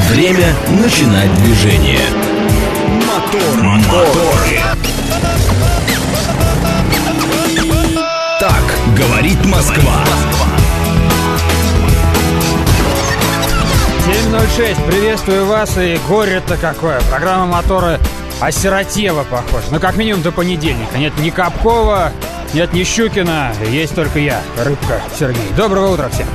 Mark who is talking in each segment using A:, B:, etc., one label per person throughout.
A: Время начинать движение. Моторы. Так говорит Москва.
B: 7:06. Приветствую вас. И горе-то какое. Программа «Моторы» осиротела, похоже. Ну, как минимум до понедельника. Нет ни Капкова, нет ни Щукина. Есть только я, Рыбка Сергей. Доброго утра всем.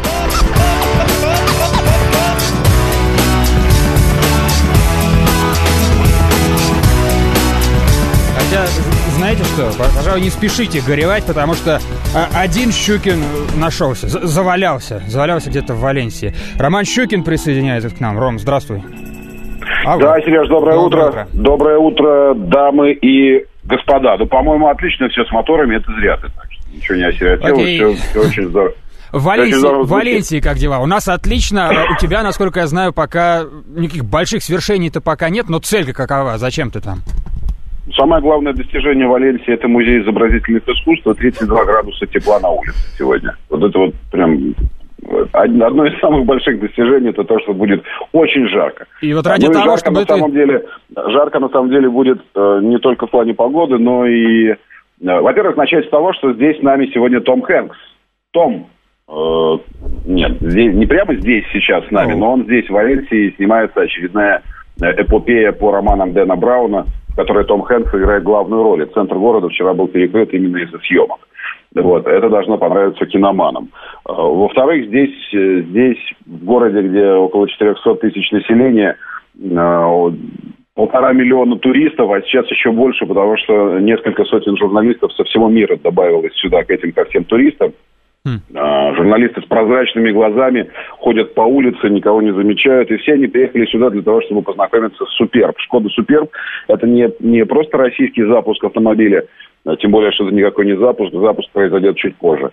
B: Хотя, знаете что, пожалуй, не спешите горевать, потому что один Щукин нашелся, завалялся где-то в Валенсии. Роман Щукин присоединяется к нам. Ром, здравствуй.
C: Да, Сереж, доброе утро. Доброе утро, дамы и господа. Да, по-моему, отлично все с моторами, это зря ты так что ничего не осиротело, все очень здорово.
B: В Валенсии как дела? У нас отлично. У тебя, насколько я знаю, пока никаких больших свершений-то пока нет, но цель какова? Зачем ты там?
C: Самое главное достижение Валенсии — это музей изобразительных искусств. 32 градуса тепла на улице сегодня. Вот это вот прям одно из самых больших достижений — это то, что будет очень жарко.
B: И вот ради того, чтобы
C: жарко на самом деле будет не только в плане погоды, но и, во-первых, начать с того, что здесь с нами сегодня Том Хэнкс. Нет, здесь, не прямо здесь сейчас с нами, но он здесь, в Валенсии, снимается очередная эпопея по романам Дэна Брауна, в которой Том Хэнкс играет главную роль. Центр города вчера был перекрыт именно из-за съемок. Вот, это должно понравиться киноманам. Во-вторых, здесь в городе, где около 400 тысяч населения, 1,5 миллиона туристов, а сейчас еще больше, потому что несколько сотен журналистов со всего мира добавилось сюда ко всем туристам. Журналисты с прозрачными глазами ходят по улице, никого не замечают, и все они приехали сюда для того, чтобы познакомиться с Суперб. Шкода Суперб — это не просто российский запуск автомобиля, тем более, что это никакой не запуск произойдет чуть позже.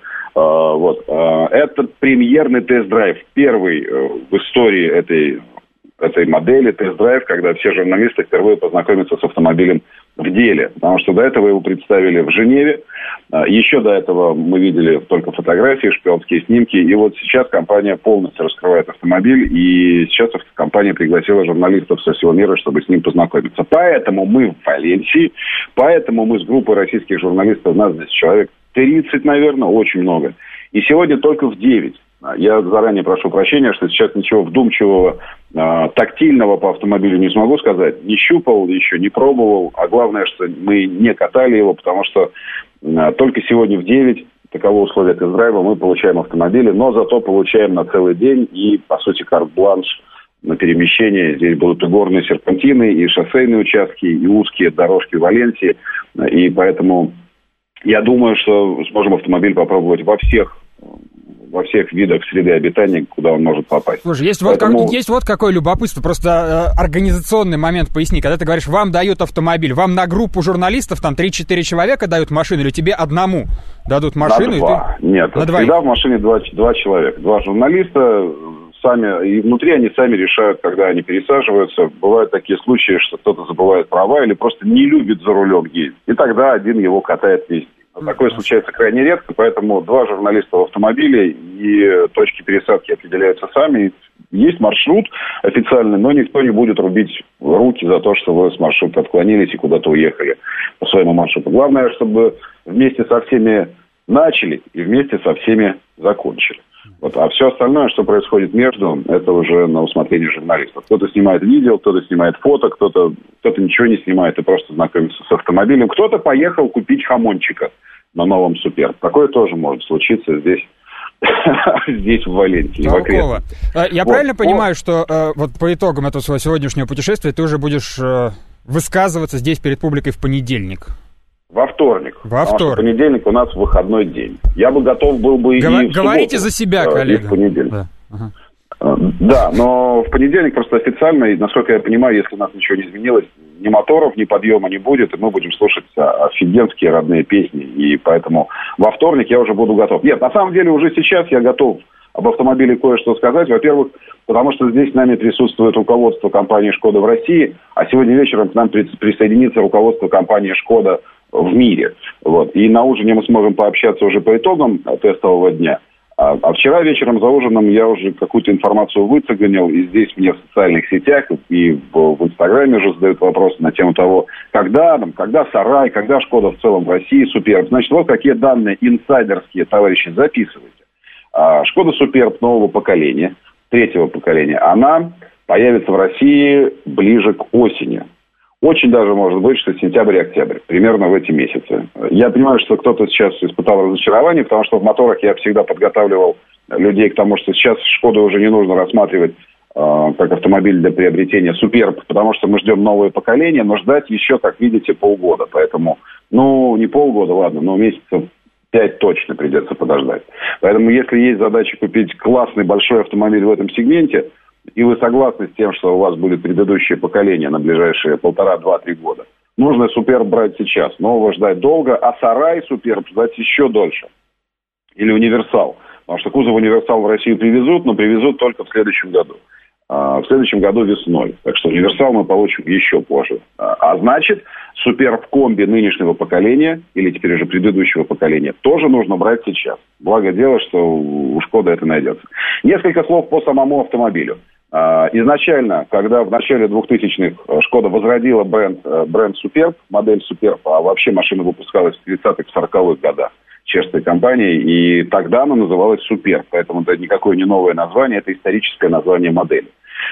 C: Это премьерный тест-драйв, первый в истории этой модели тест-драйв, когда все журналисты впервые познакомятся с автомобилем в деле. Потому что до этого его представили в Женеве. Еще до этого мы видели только фотографии, шпионские снимки. И вот сейчас компания полностью раскрывает автомобиль. И сейчас компания пригласила журналистов со всего мира, чтобы с ним познакомиться. Поэтому мы в Валенсии. Поэтому мы с группой российских журналистов, нас здесь человек 30, наверное, очень много. И сегодня только в 9. Я заранее прошу прощения, что сейчас ничего вдумчивого, тактильного по автомобилю не смогу сказать. Не щупал, еще не пробовал. А главное, что мы не катали его, потому что только сегодня в 9, таково условие тест-драйва, мы получаем автомобили, но зато получаем на целый день и, по сути, карт-бланш на перемещение. Здесь будут и горные серпантины, и шоссейные участки, и узкие дорожки в Валенсии. И поэтому я думаю, что сможем автомобиль попробовать во всех видах среды обитания, куда он может попасть.
B: Слушай, есть вот какое любопытство, просто организационный момент поясни. Когда ты говоришь, вам дают автомобиль, вам на группу журналистов там 3-4 человека дают машину, или тебе одному дадут машину?
C: На два. Нет, всегда в машине два человека. Два журналиста сами, и внутри они сами решают, когда они пересаживаются. Бывают такие случаи, что кто-то забывает права или просто не любит за рулем ездить. И тогда один его катает вместе. Такое случается крайне редко, поэтому два журналиста в автомобиле, и точки пересадки определяются сами. Есть маршрут официальный, но никто не будет рубить руки за то, что вы с маршрута отклонились и куда-то уехали по своему маршруту. Главное, чтобы вместе со всеми начали и вместе со всеми закончили. А все остальное, что происходит между, это уже на усмотрение журналистов. Кто-то снимает видео, кто-то снимает фото, кто-то ничего не снимает и просто знакомится с автомобилем. Кто-то поехал купить хамончика на новом Суперб. Такое тоже может случиться здесь в Валенсии.
B: Я правильно понимаю, что вот по итогам этого своего сегодняшнего путешествия ты уже будешь высказываться здесь перед публикой в понедельник?
C: Во вторник. Потому что понедельник у нас выходной день. Я бы готов был бы и в субботу.
B: Говорите за себя, коллега.
C: И в понедельник. Да, но в понедельник просто официально, и, насколько я понимаю, если у нас ничего не изменилось, ни моторов, ни подъема не будет, и мы будем слушать офигенские родные песни. И поэтому во вторник я уже буду готов. Нет, на самом деле уже сейчас я готов об автомобиле кое-что сказать. Во-первых, потому что здесь с нами присутствует руководство компании «Шкода» в России, а сегодня вечером к нам присоединится руководство компании «Шкода» в мире. И на ужине мы сможем пообщаться уже по итогам тестового дня. А вчера вечером за ужином я уже какую-то информацию выцеганил, и здесь мне в социальных сетях и в Инстаграме уже задают вопросы на тему того, когда Сарай, когда Шкода в целом в России, Суперб. Значит, вот какие данные инсайдерские, товарищи, записывайте. Шкода Суперб нового поколения, 3-го поколения, она появится в России ближе к осени. Очень даже может быть, что сентябрь-октябрь, примерно в эти месяцы. Я понимаю, что кто-то сейчас испытал разочарование, потому что в моторах я всегда подготавливал людей к тому, что сейчас Шкоду уже не нужно рассматривать как автомобиль для приобретения Суперб, потому что мы ждем новое поколение, но ждать еще, как видите, полгода. Поэтому, не полгода, ладно, но месяцев 5 точно придется подождать. Поэтому, если есть задача купить классный большой автомобиль в этом сегменте, и вы согласны с тем, что у вас будет предыдущее поколение на ближайшие 1,5-2-3 года, нужно Суперб брать сейчас. Нового ждать долго, а Сарай Суперб ждать еще дольше. Или Универсал. Потому что кузов Универсал в Россию привезут, но привезут только в следующем году. В следующем году весной. Так что Универсал мы получим еще позже. А значит, Суперб комби нынешнего поколения, или теперь уже предыдущего поколения, тоже нужно брать сейчас. Благо дело, что у Шкоды это найдется. Несколько слов по самому автомобилю. Изначально, когда в начале 2000-х Шкода возродила бренд Суперб, модель Суперб, а вообще машина выпускалась в 30-х, 40-х годах чешской компанией, и тогда она называлась Суперб, поэтому это никакое не новое название, это историческое название модели.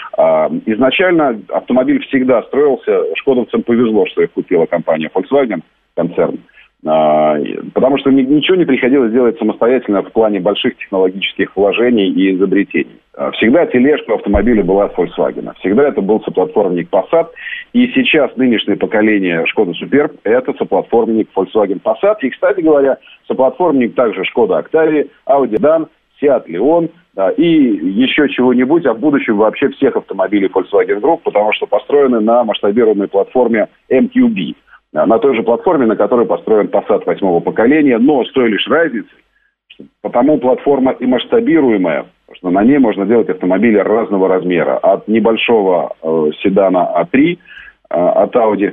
C: Изначально автомобиль всегда строился, шкодовцам повезло, что их купила компания Volkswagen, концерн, потому что ничего не приходилось делать самостоятельно в плане больших технологических вложений и изобретений. Всегда тележка автомобиля была от Volkswagen. Всегда это был соплатформенник Passat. И сейчас нынешнее поколение Шкода Суперб – это соплатформенник Volkswagen Passat. И, кстати говоря, соплатформенник также Шкода Octavia, Audi Dan, Seat Leon и еще чего-нибудь, а в будущем вообще всех автомобилей Volkswagen Group, потому что построены на масштабированной платформе MQB. На той же платформе, на которой построен Passat 8-го поколения, но с той лишь разницей, что потому платформа и масштабируемая, что на ней можно делать автомобили разного размера. От небольшого седана А3 от Audi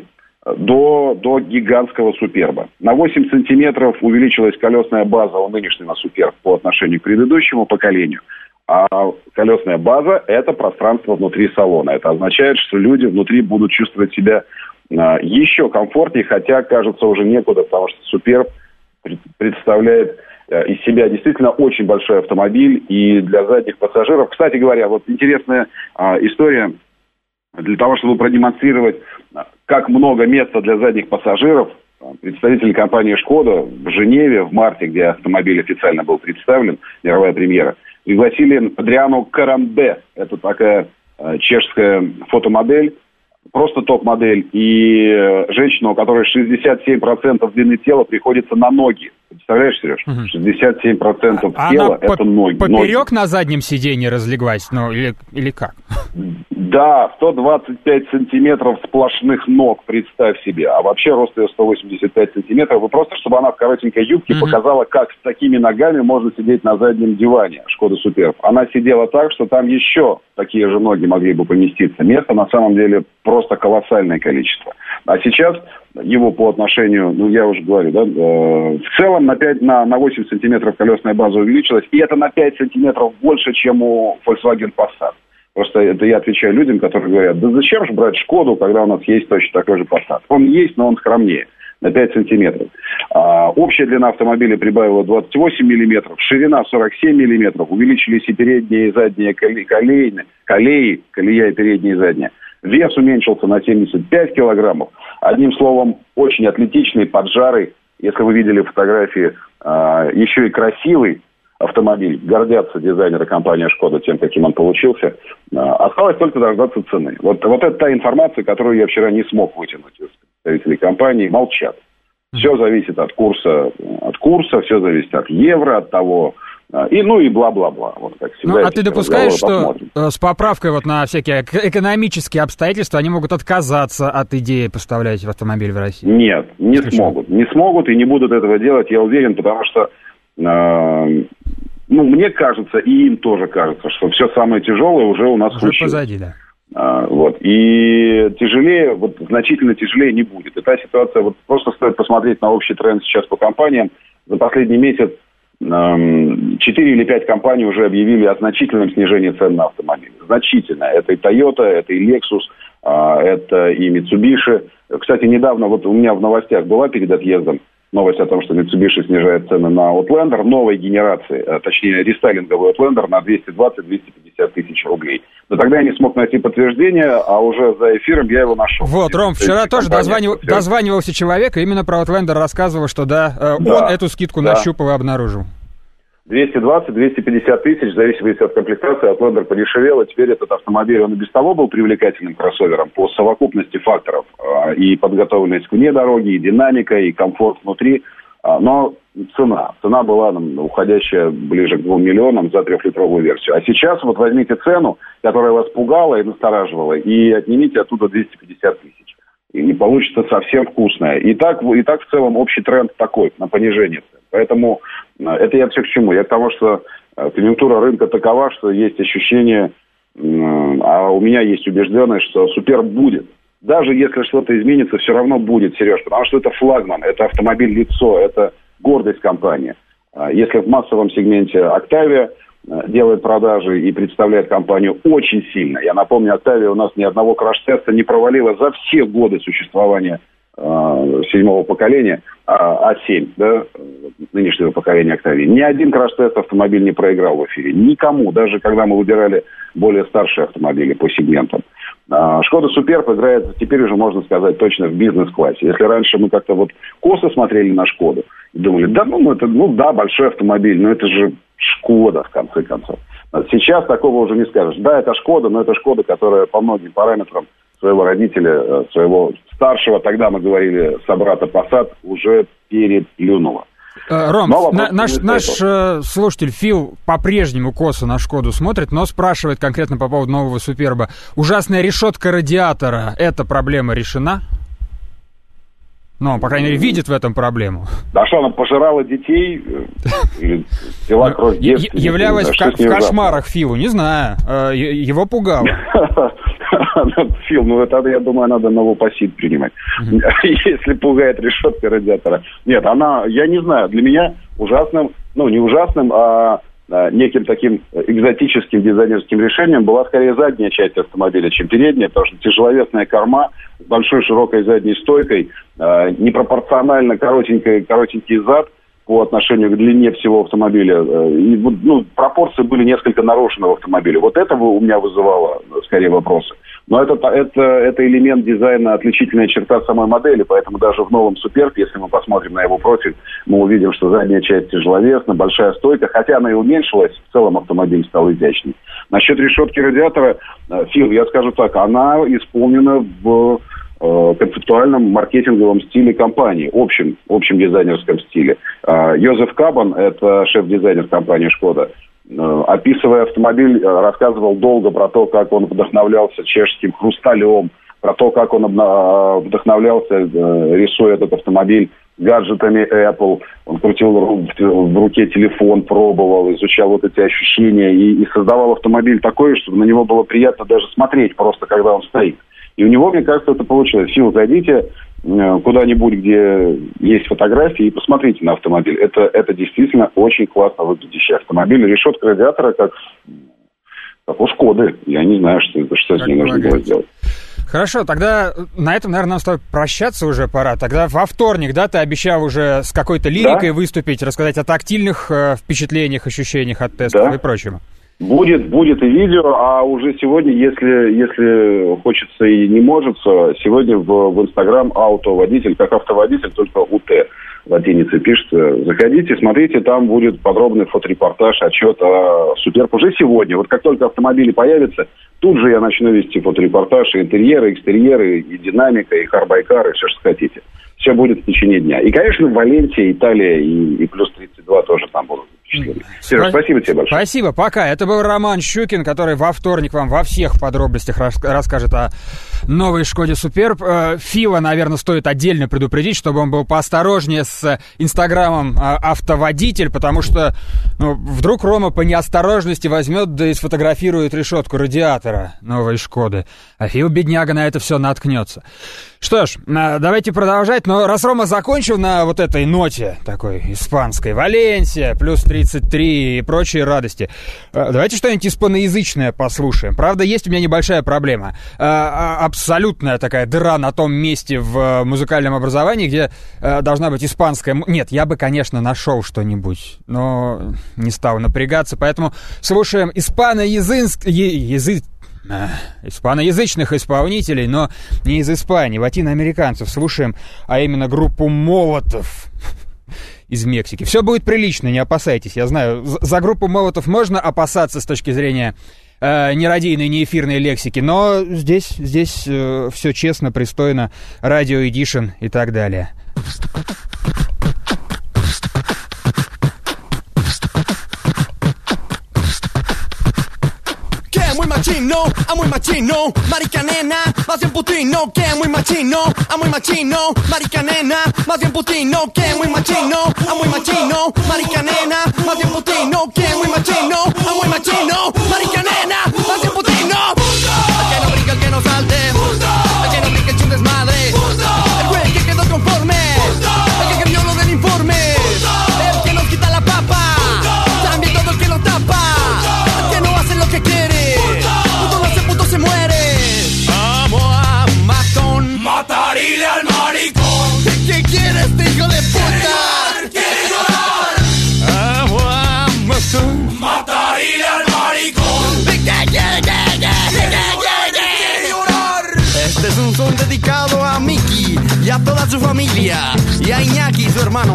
C: до гигантского Суперба. На 8 сантиметров увеличилась колесная база у нынешнего Суперб по отношению к предыдущему поколению. А колесная база – это пространство внутри салона. Это означает, что люди внутри будут чувствовать себя еще комфортнее, хотя, кажется, уже некуда, потому что Суперб представляет из себя действительно очень большой автомобиль и для задних пассажиров. Кстати говоря, вот интересная история для того, чтобы продемонстрировать, как много места для задних пассажиров. Представители компании «Шкода» в Женеве в марте, где автомобиль официально был представлен, мировая премьера, пригласили Адриану Карамбе. Это такая чешская фотомодель, просто топ-модель. И женщина, у которой 67% длины тела приходится на ноги. Представляешь, Сереж? 67% тела – это ноги.
B: Поперек на заднем сиденье разлеглась? Или как?
C: Да, 125 сантиметров сплошных ног, представь себе. А вообще рост ее 185 сантиметров. И просто, чтобы она в коротенькой юбке показала, как с такими ногами можно сидеть на заднем диване Шкода Суперб. Она сидела так, что там еще такие же ноги могли бы поместиться. Места на самом деле просто колоссальное количество. А сейчас его по отношению, я уже говорю, да, в целом на 8 сантиметров колесная база увеличилась. И это на 5 сантиметров больше, чем у Volkswagen Passat. Просто это я отвечаю людям, которые говорят, да зачем же брать Шкоду, когда у нас есть точно такой же Passat. Он есть, но он скромнее, на 5 сантиметров. Общая длина автомобиля прибавила 28 миллиметров, ширина 47 миллиметров, увеличились и передние, и задние колея и передние, и задние. Вес уменьшился на 75 килограммов. Одним словом, очень атлетичный, поджарый, если вы видели фотографии, еще и красивый автомобиль. Гордятся дизайнеры компании «Шкода» тем, каким он получился. Осталось только дождаться цены. Вот это та информация, которую я вчера не смог вытянуть из представителей компании. Молчат. Все зависит от курса, все зависит от евро, от того, и бла-бла-бла. Вот как всегда.
B: Ты допускаешь, что с поправкой на всякие экономические обстоятельства они могут отказаться от идеи поставлять автомобиль в Россию?
C: Нет, не смогут. Не смогут и не будут этого делать, я уверен, потому что мне кажется, и им тоже кажется, что все самое тяжелое уже у нас случилось.
B: Позади, да.
C: И тяжелее, значительно тяжелее не будет. И та ситуация, просто стоит посмотреть на общий тренд сейчас по компаниям. За последний месяц 4 или 5 компаний уже объявили о значительном снижении цен на автомобили. Значительно. Это и Toyota, это и Lexus, это и Mitsubishi. Кстати, недавно вот у меня в новостях была перед отъездом новость о том, что Mitsubishi снижает цены на Outlander новой генерации, точнее рестайлинговый Outlander на 220-250 тысяч рублей. Но тогда я не смог найти подтверждение, а уже за эфиром я его нашел.
B: Вот, Ром, вчера тоже дозванивался человек, и именно про Outlander рассказывал, что он эту скидку нащупал и обнаружил.
C: 220-250 тысяч, в зависимости от комплектации, Outlander подешевел, и теперь этот автомобиль, он и без того был привлекательным кроссовером по совокупности факторов. И подготовленность вне дороги, и динамика, и комфорт внутри. Но цена была уходящая ближе к 2 миллионам за 3-литровую версию. А сейчас вот возьмите цену, которая вас пугала и настораживала, и отнимите оттуда 250 тысяч. И получится совсем вкусное. И так в целом общий тренд такой, на понижение цен. Поэтому это я все к чему? Я к тому, что конъюнктура рынка такова, что есть ощущение, а у меня есть убежденность, что Супер будет. Даже если что-то изменится, все равно будет, Сереж, потому что это флагман, это автомобиль-лицо, это гордость компании. Если в массовом сегменте Octavia делает продажи и представляет компанию очень сильно. Я напомню, Octavia у нас ни одного краш-теста не провалила за все годы существования 7-го поколения, А7, да, нынешнего поколения Octavia. Ни один краш-тест автомобиль не проиграл в эфире. Никому, даже когда мы выбирали более старшие автомобили по сегментам. Шкода Суперб играет, теперь уже можно сказать, точно в бизнес-классе. Если раньше мы как-то вот косо смотрели на Шкоду и думали, да, большой автомобиль, но это же Шкода, в конце концов. Сейчас такого уже не скажешь. Да, это Шкода, но это Шкода, которая по многим параметрам своего родителя, своего старшего, тогда мы говорили, собрата Passat, уже переплюнула.
B: Ром, наш слушатель Фил по-прежнему косо на Шкоду смотрит, но спрашивает конкретно по поводу нового Суперба. Ужасная решетка радиатора, эта проблема решена? Ну, по крайней мере, видит в этом проблему.
C: Да что, она пожирала детей? Пила кровь девственниц?
B: Являлась в кошмарах Филу, не знаю. Его пугало.
C: Фил, это, я думаю, надо новопосит принимать. Если пугает решетка радиатора. Нет, я не знаю, для меня ужасным, не ужасным, а неким таким экзотическим дизайнерским решением была скорее задняя часть автомобиля, чем передняя, потому что тяжеловесная корма с большой широкой задней стойкой, непропорционально коротенький зад по отношению к длине всего автомобиля. И, пропорции были несколько нарушены в автомобиле. Вот это у меня вызывало скорее вопросы. Но это элемент дизайна, отличительная черта самой модели, поэтому даже в новом Суперб, если мы посмотрим на его профиль, мы увидим, что задняя часть тяжеловесна, большая стойка, хотя она и уменьшилась, в целом автомобиль стал изящней. Насчет решетки радиатора, Фил, я скажу так, она исполнена в концептуальном маркетинговом стиле компании, общем дизайнерском стиле. Йозеф Кабан, это шеф-дизайнер компании «Шкода», описывая автомобиль, рассказывал долго про то, как он вдохновлялся чешским хрусталем, про то, как он вдохновлялся, рисуя этот автомобиль гаджетами Apple. Он крутил в руке телефон, пробовал, изучал вот эти ощущения и создавал автомобиль такой, чтобы на него было приятно даже смотреть, просто когда он стоит. И у него, мне кажется, это получилось. Фил, зайдите куда-нибудь, где есть фотографии, и посмотрите на автомобиль. Это действительно очень классно выглядящий автомобиль. Решетка радиатора, как у Шкоды. Я не знаю, что с ней нужно было сделать.
B: Хорошо, тогда на этом, наверное, нам с тобой прощаться уже пора. Тогда во вторник, да, ты обещал уже с какой-то лирикой выступить, рассказать о тактильных впечатлениях, ощущениях от тестов и прочего.
C: Будет и видео, а уже сегодня, если хочется и не может, сегодня в Инстаграм автоводитель, как автоводитель, только УТ латиницей пишется. Заходите, смотрите, там будет подробный фоторепортаж, отчет о Суперб уже сегодня. Вот как только автомобили появятся, тут же я начну вести фоторепортаж, и интерьеры, экстерьеры, и динамика, и карбайкар, и все, что хотите. Все будет в течение дня. И, конечно, Валенсия, Италия и плюс 32 тоже там будут. осуществлены. Сереж, спасибо тебе большое.
B: Спасибо, пока. Это был Роман Щукин, который во вторник вам во всех подробностях расскажет о новой Шкоде Суперб. Фила, наверное, стоит отдельно предупредить, чтобы он был поосторожнее с инстаграмом «Автоводитель», потому что вдруг Рома по неосторожности возьмет да и сфотографирует решетку радиатора новой Шкоды. А Фил, бедняга, на это все наткнется. Что ж, давайте продолжать. Но раз Рома закончил на вот этой ноте такой испанской, Валенсия, плюс 33 и прочие радости, давайте что-нибудь испаноязычное послушаем. Правда, есть у меня небольшая проблема. Абсолютная такая дыра на том месте в музыкальном образовании, где должна быть испанская... Нет, я бы, конечно, нашел что-нибудь, но не стал напрягаться, поэтому слушаем испаноязычных исполнителей, но не из Испании, латиноамериканцев слушаем, а именно группу «Молотов» из Мексики. Все будет прилично, не опасайтесь, я знаю. За группу «Молотов» можно опасаться с точки зрения нерадийной, неэфирной лексики, но здесь все честно, пристойно, радио эдишн и так далее.
D: Muy machino, muy machino, marica nena, más bien putino, que muy machino, muy machino, marica nena, más bien putino, que muy machino, marica nena, más bien putino, que muy machino, marica nena, más bien putino. El que no brinca, el que no salte, el que no brinca, echa un desmadre, el güey que quedó conforme, el que cambió lo del informe, el que nos quita la papa, también todo el que lo tapa, el que no hace lo que quiere. Se muere. Vamos a matón, matarile al maricón. ¿Qué quieres, hijo de puta? Quiere llorar. Vamos a matón, matarile al maricón. ¿Qué quiere llorar? Este es un son dedicado a Miki y a toda su familia y a Iñaki, su hermano.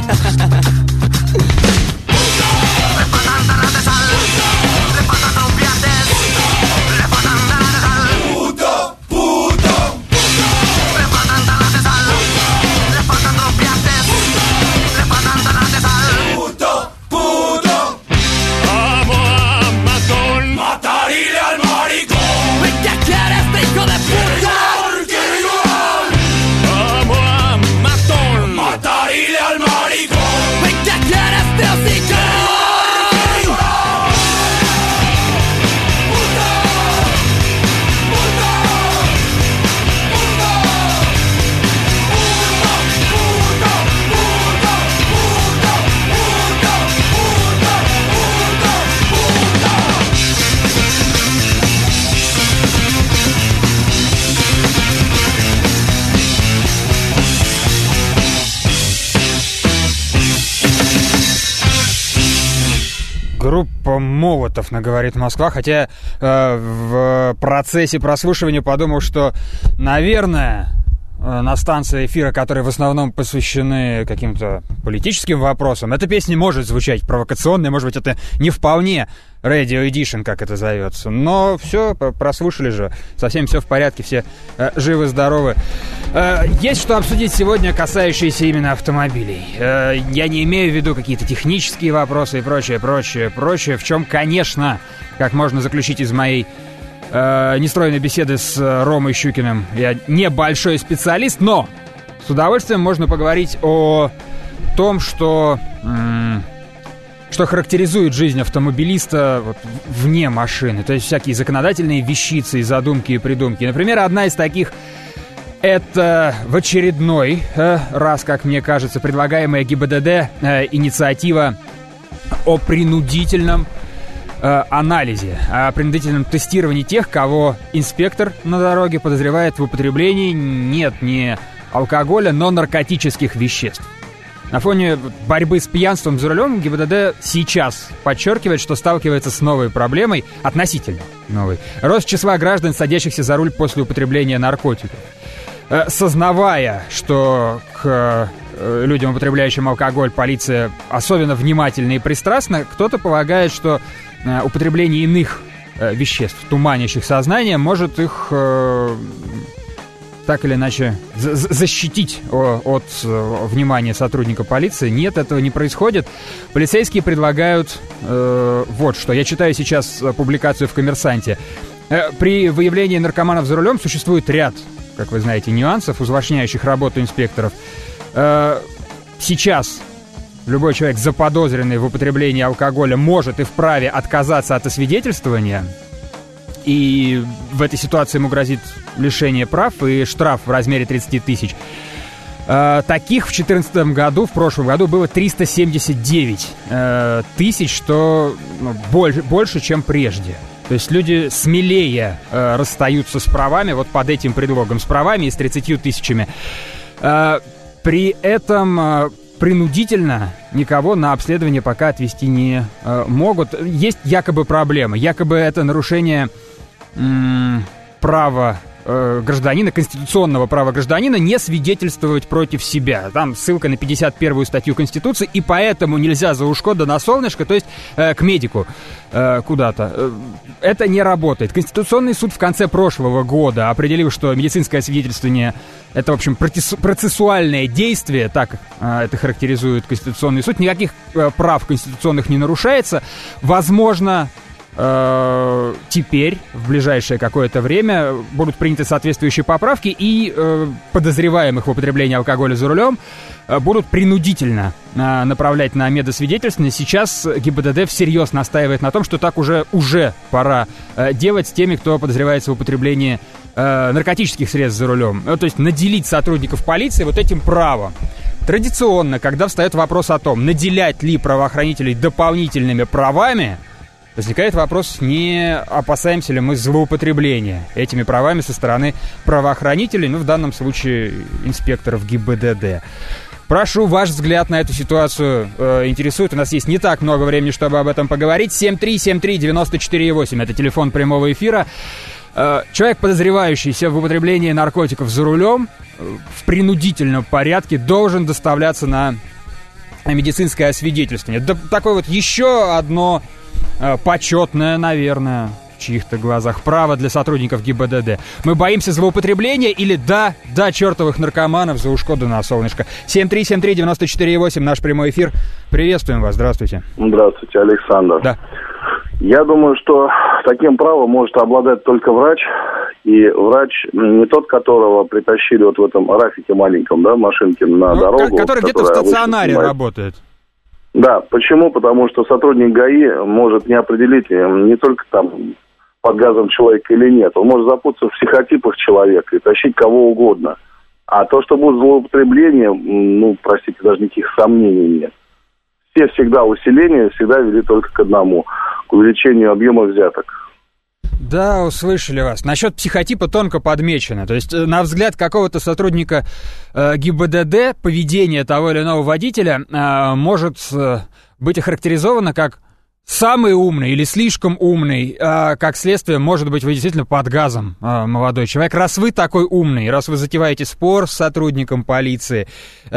B: Группа «Молотов» на «Говорит Москва», хотя в процессе прослушивания подумал, что, наверное, на станции эфира, которые в основном посвящены каким-то политическим вопросам, эта песня может звучать провокационной, может быть, это не вполне Radio Edition, как это зовется. Но все, прослушали же, совсем все в порядке, все живы-здоровы. Есть что обсудить сегодня, касающиеся именно автомобилей. Я не имею в виду какие-то технические вопросы и прочее, в чем, конечно, как можно заключить из моей нестройной беседы с Ромой Щукиным, я небольшой специалист, но с удовольствием можно поговорить о том, что характеризует жизнь автомобилиста вот, вне машины. То есть всякие законодательные вещицы, задумки и придумки. Например, одна из таких — это в очередной раз, как мне кажется, предлагаемая ГИБДД инициатива о принудительном анализе, о принудительном тестировании тех, кого инспектор на дороге подозревает в употреблении не алкоголя, но наркотических веществ. На фоне борьбы с пьянством за рулем ГИБДД сейчас подчеркивает, что сталкивается с новой проблемой, относительно новой. Рост числа граждан, садящихся за руль после употребления наркотиков. Сознавая, что к людям, употребляющим алкоголь, полиция особенно внимательна и пристрастна, кто-то полагает, что употребление иных веществ, туманящих сознание, может их так или иначе защитить от внимания сотрудника полиции. Нет, этого не происходит. Полицейские предлагают вот что. Я читаю сейчас публикацию в «Коммерсанте». При выявлении наркоманов за рулем существует ряд, как вы знаете, нюансов, усложняющих работу инспекторов. Сейчас любой человек, заподозренный в употреблении алкоголя, может и вправе отказаться от освидетельствования. И в этой ситуации ему грозит лишение прав и штраф в размере 30 тысяч. Таких в 2014 году, в прошлом году, было 379 тысяч, что больше, чем прежде. То есть люди смелее расстаются с правами, вот под этим предлогом, с правами и с 30 тысячами. При этом принудительно никого на обследование пока отвезти не могут. Есть якобы проблема, якобы это нарушение права гражданина, конституционного права гражданина не свидетельствовать против себя. Там ссылка на 51-ю статью Конституции, и поэтому нельзя за ушко да на солнышко, то есть к медику куда-то. Это не работает. Конституционный суд в конце прошлого года определил, что медицинское освидетельствование — это, в общем, процессуальное действие, так это характеризует Конституционный суд. Никаких прав конституционных не нарушается. Возможно, теперь, в ближайшее какое-то время, будут приняты соответствующие поправки, и подозреваемых в употреблении алкоголя за рулем будут принудительно направлять на медосвидетельствование. Сейчас ГИБДД всерьез настаивает на том, что так уже пора делать с теми, кто подозревается в употреблении наркотических средств за рулем. То есть наделить сотрудников полиции вот этим правом. Традиционно, когда встает вопрос о том, наделять ли правоохранителей дополнительными правами, возникает вопрос, не опасаемся ли мы злоупотребления этими правами со стороны правоохранителей, в данном случае инспекторов ГИБДД. Прошу, ваш взгляд на эту ситуацию интересует. У нас есть не так много времени, чтобы об этом поговорить. 7373948, это телефон прямого эфира. Человек, подозревающийся в употреблении наркотиков за рулем, в принудительном порядке должен доставляться на медицинское освидетельствование. Да, такое вот еще одно почетное, наверное, в чьих-то глазах право для сотрудников ГИБДД. Мы боимся злоупотребления или да, чертовых наркоманов за ушко да на солнышко. 7373948, наш прямой эфир. Приветствуем вас, здравствуйте.
C: Здравствуйте, Александр.
B: Да.
C: Я думаю, что таким правом может обладать только врач. И врач не тот, которого притащили вот в этом Рафике маленьком, да, машинке на дорогу.
B: Который где-то в стационаре работает.
C: Да, почему? Потому что сотрудник ГАИ может не определить не только там под газом человека или нет. Он может запутаться в психотипах человека и тащить кого угодно. А то, что будет злоупотребление, простите, даже никаких сомнений нет. Все всегда усиления всегда вели только к одному, к увеличению объема взяток.
B: Да, услышали вас. Насчет психотипа тонко подмечено. То есть, на взгляд какого-то сотрудника ГИБДД, поведение того или иного водителя может быть охарактеризовано как самый умный или слишком умный. Как следствие, может быть, вы действительно под газом, молодой человек. Раз вы такой умный, раз вы затеваете спор с сотрудником полиции,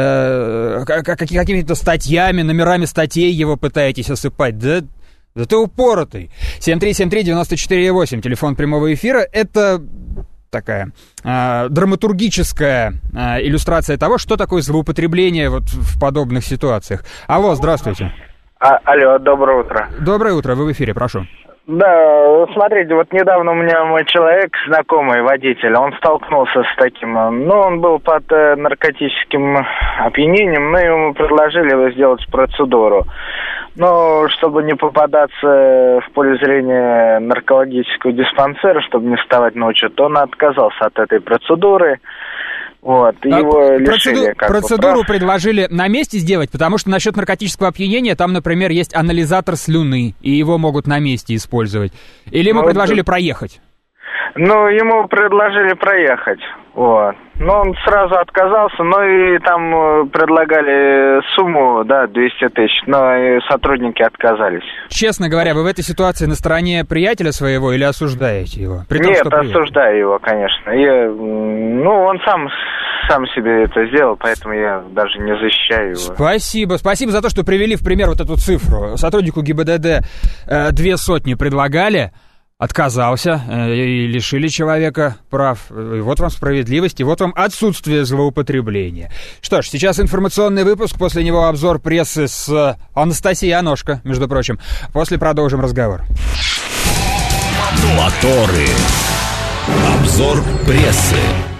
B: какими-то статьями, номерами статей его пытаетесь осыпать, да ты упоротый. 7373948, телефон прямого эфира. Это такая драматургическая иллюстрация того, что такое злоупотребление вот в подобных ситуациях. Алло, здравствуйте.
E: Алло, доброе утро.
B: Доброе утро, вы в эфире, прошу.
E: Да, смотрите, вот недавно у меня мой человек, знакомый водитель, он столкнулся с таким, он был под наркотическим опьянением, ему предложили сделать процедуру. Но чтобы не попадаться в поле зрения наркологического диспансера, чтобы не вставать ночью, то он отказался от этой процедуры. Вот, его лишили
B: процедуру предложили на месте сделать, потому что насчет наркотического опьянения там, например, есть анализатор слюны, и его могут на месте использовать. Или ему предложили проехать?
E: Ему предложили проехать, вот. Но он сразу отказался, и там предлагали сумму, 200 тысяч, но и сотрудники отказались.
B: Честно говоря, вы в этой ситуации на стороне приятеля своего или осуждаете его?
E: Нет, осуждаю его, конечно. Он сам себе это сделал, поэтому я даже не защищаю его.
B: Спасибо за то, что привели в пример вот эту цифру. Сотруднику ГИБДД 200 предлагали, отказался, и лишили человека прав. И вот вам справедливость, и вот вам отсутствие злоупотребления. Что ж, сейчас информационный выпуск, после него обзор прессы с Анастасией Аношко, между прочим. После продолжим разговор.
A: Моторы. Обзор прессы.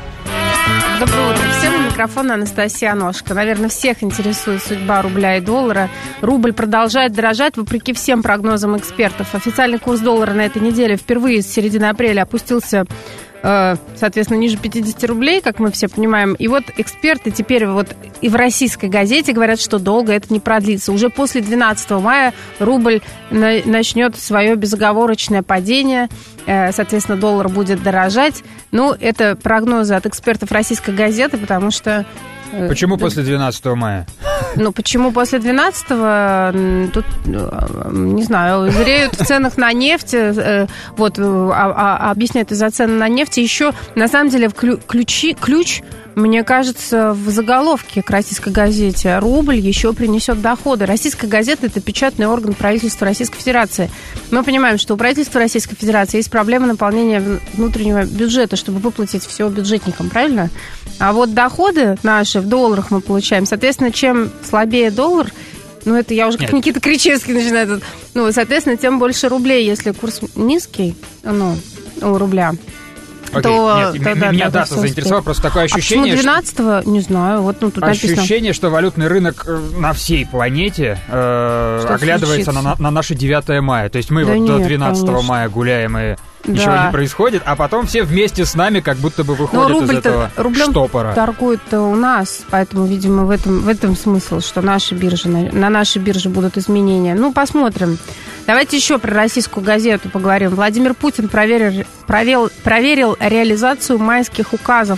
F: Доброе утро всем. У микрофона Анастасия Аношко. Наверное, всех интересует судьба рубля и доллара. Рубль продолжает дорожать вопреки всем прогнозам экспертов. Официальный курс доллара на этой неделе впервые с середины апреля опустился, соответственно, ниже 50 рублей, как мы все понимаем. И вот эксперты теперь вот и в российской газете говорят, что долго это не продлится. Уже после 12 мая рубль начнет свое безоговорочное падение. Соответственно, доллар будет дорожать. Ну, это прогнозы от экспертов российской газеты, потому что...
B: Почему после 12 мая?
F: Ну, почему после 12-го? Тут, не знаю, зреют в ценах на нефть. Вот, объясняют из-за цен на нефть. Еще, на самом деле, ключ, мне кажется, в заголовке к российской газете. Рубль еще принесет доходы. Российская газета – это печатный орган правительства Российской Федерации. Мы понимаем, что у правительства Российской Федерации есть проблема наполнения внутреннего бюджета, чтобы выплатить все бюджетникам, правильно? А вот доходы наши в долларах мы получаем. Соответственно, чем слабее доллар, ну, это я уже как Никита Кричевский начинаю тут. Ну, соответственно, тем больше рублей, если курс низкий, ну, у рубля.
B: Окей, то, нет, меня дата заинтересовала, просто такое ощущение...
F: почему 12-го? Не знаю, вот ну, тут
B: ощущение,
F: написано.
B: что валютный рынок на всей планете оглядывается на наше 9 мая. То есть мы да вот до 12 мая гуляем и... Ничего не происходит, а потом все вместе с нами как будто бы выходят из этого штопора.
F: Торгуют-то у нас, поэтому, видимо, в этом смысл, что наши биржи, на нашей бирже будут изменения. Ну, посмотрим. Давайте еще про российскую газету поговорим. Владимир Путин проверил реализацию майских указов.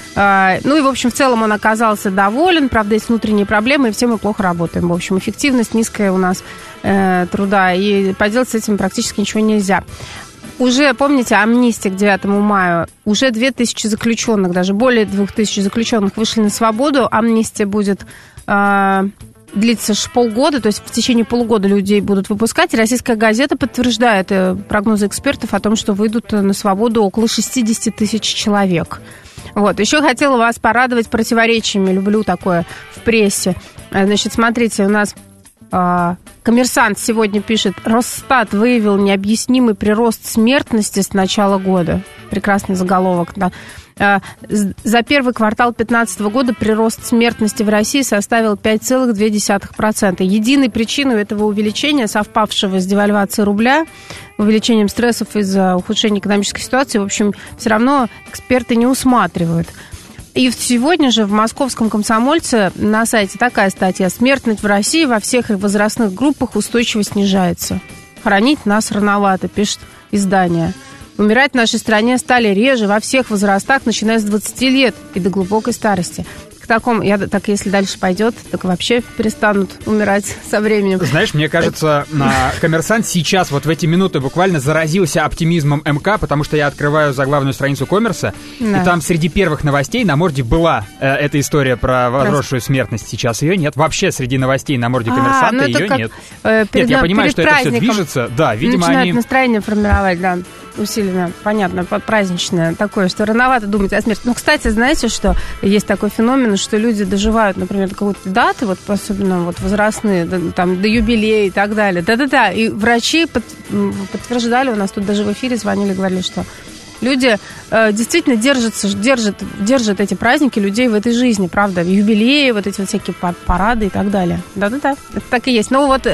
F: Ну и, в общем, в целом он оказался доволен. Правда, есть внутренние проблемы, и все мы плохо работаем. В общем, эффективность низкая у нас труда, и поделать с этим практически ничего нельзя. Уже, помните, амнистия к 9 мая, уже 2000 заключенных, даже более 2000 заключенных вышли на свободу. Амнистия будет длиться полгода, то есть в течение полугода людей будут выпускать. И российская газета подтверждает прогнозы экспертов о том, что выйдут на свободу около 60 тысяч человек. Вот. Еще хотела вас порадовать противоречиями. Люблю такое в прессе. Значит, смотрите, у нас... Коммерсант сегодня пишет: Росстат выявил необъяснимый прирост смертности с начала года. Прекрасный заголовок, да. За первый квартал 2015 года прирост смертности в России составил 5,2%. Единой причиной этого увеличения, совпавшего с девальвацией рубля, увеличением стрессов из-за ухудшения экономической ситуации, в общем, все равно эксперты не усматривают. И сегодня же в московском «Комсомольце» на сайте такая статья: «Смертность в России во всех возрастных группах устойчиво снижается. Хоронить нас рановато», пишет издание. «Умирать в нашей стране стали реже во всех возрастах, начиная с 20 лет и до глубокой старости». Так если дальше пойдет, так вообще перестанут умирать со временем.
B: Знаешь, мне кажется, «Коммерсант» сейчас, вот в эти минуты буквально заразился оптимизмом МК, потому что я открываю заглавную страницу «Коммерса», да. И там среди первых новостей на морде была эта история про возросшую смертность. Сейчас ее нет. Вообще среди новостей на морде «Коммерсанта» ее нет. Нет, я понимаю, что это все движется. Да, видимо,
F: начинают настроение формировать, да. Усиленно, понятно, праздничное такое, что рановато думать о смерти. Ну, кстати, знаете, что есть такой феномен, что люди доживают, например, до какой-то даты, вот особенно вот возрастные, там, до юбилея и так далее. Да-да-да, и врачи подтверждали, у нас тут даже в эфире звонили, говорили, что люди действительно держат эти праздники людей в этой жизни, правда, юбилеи, вот эти вот всякие парады и так далее. Да-да-да, это так и есть. Ну вот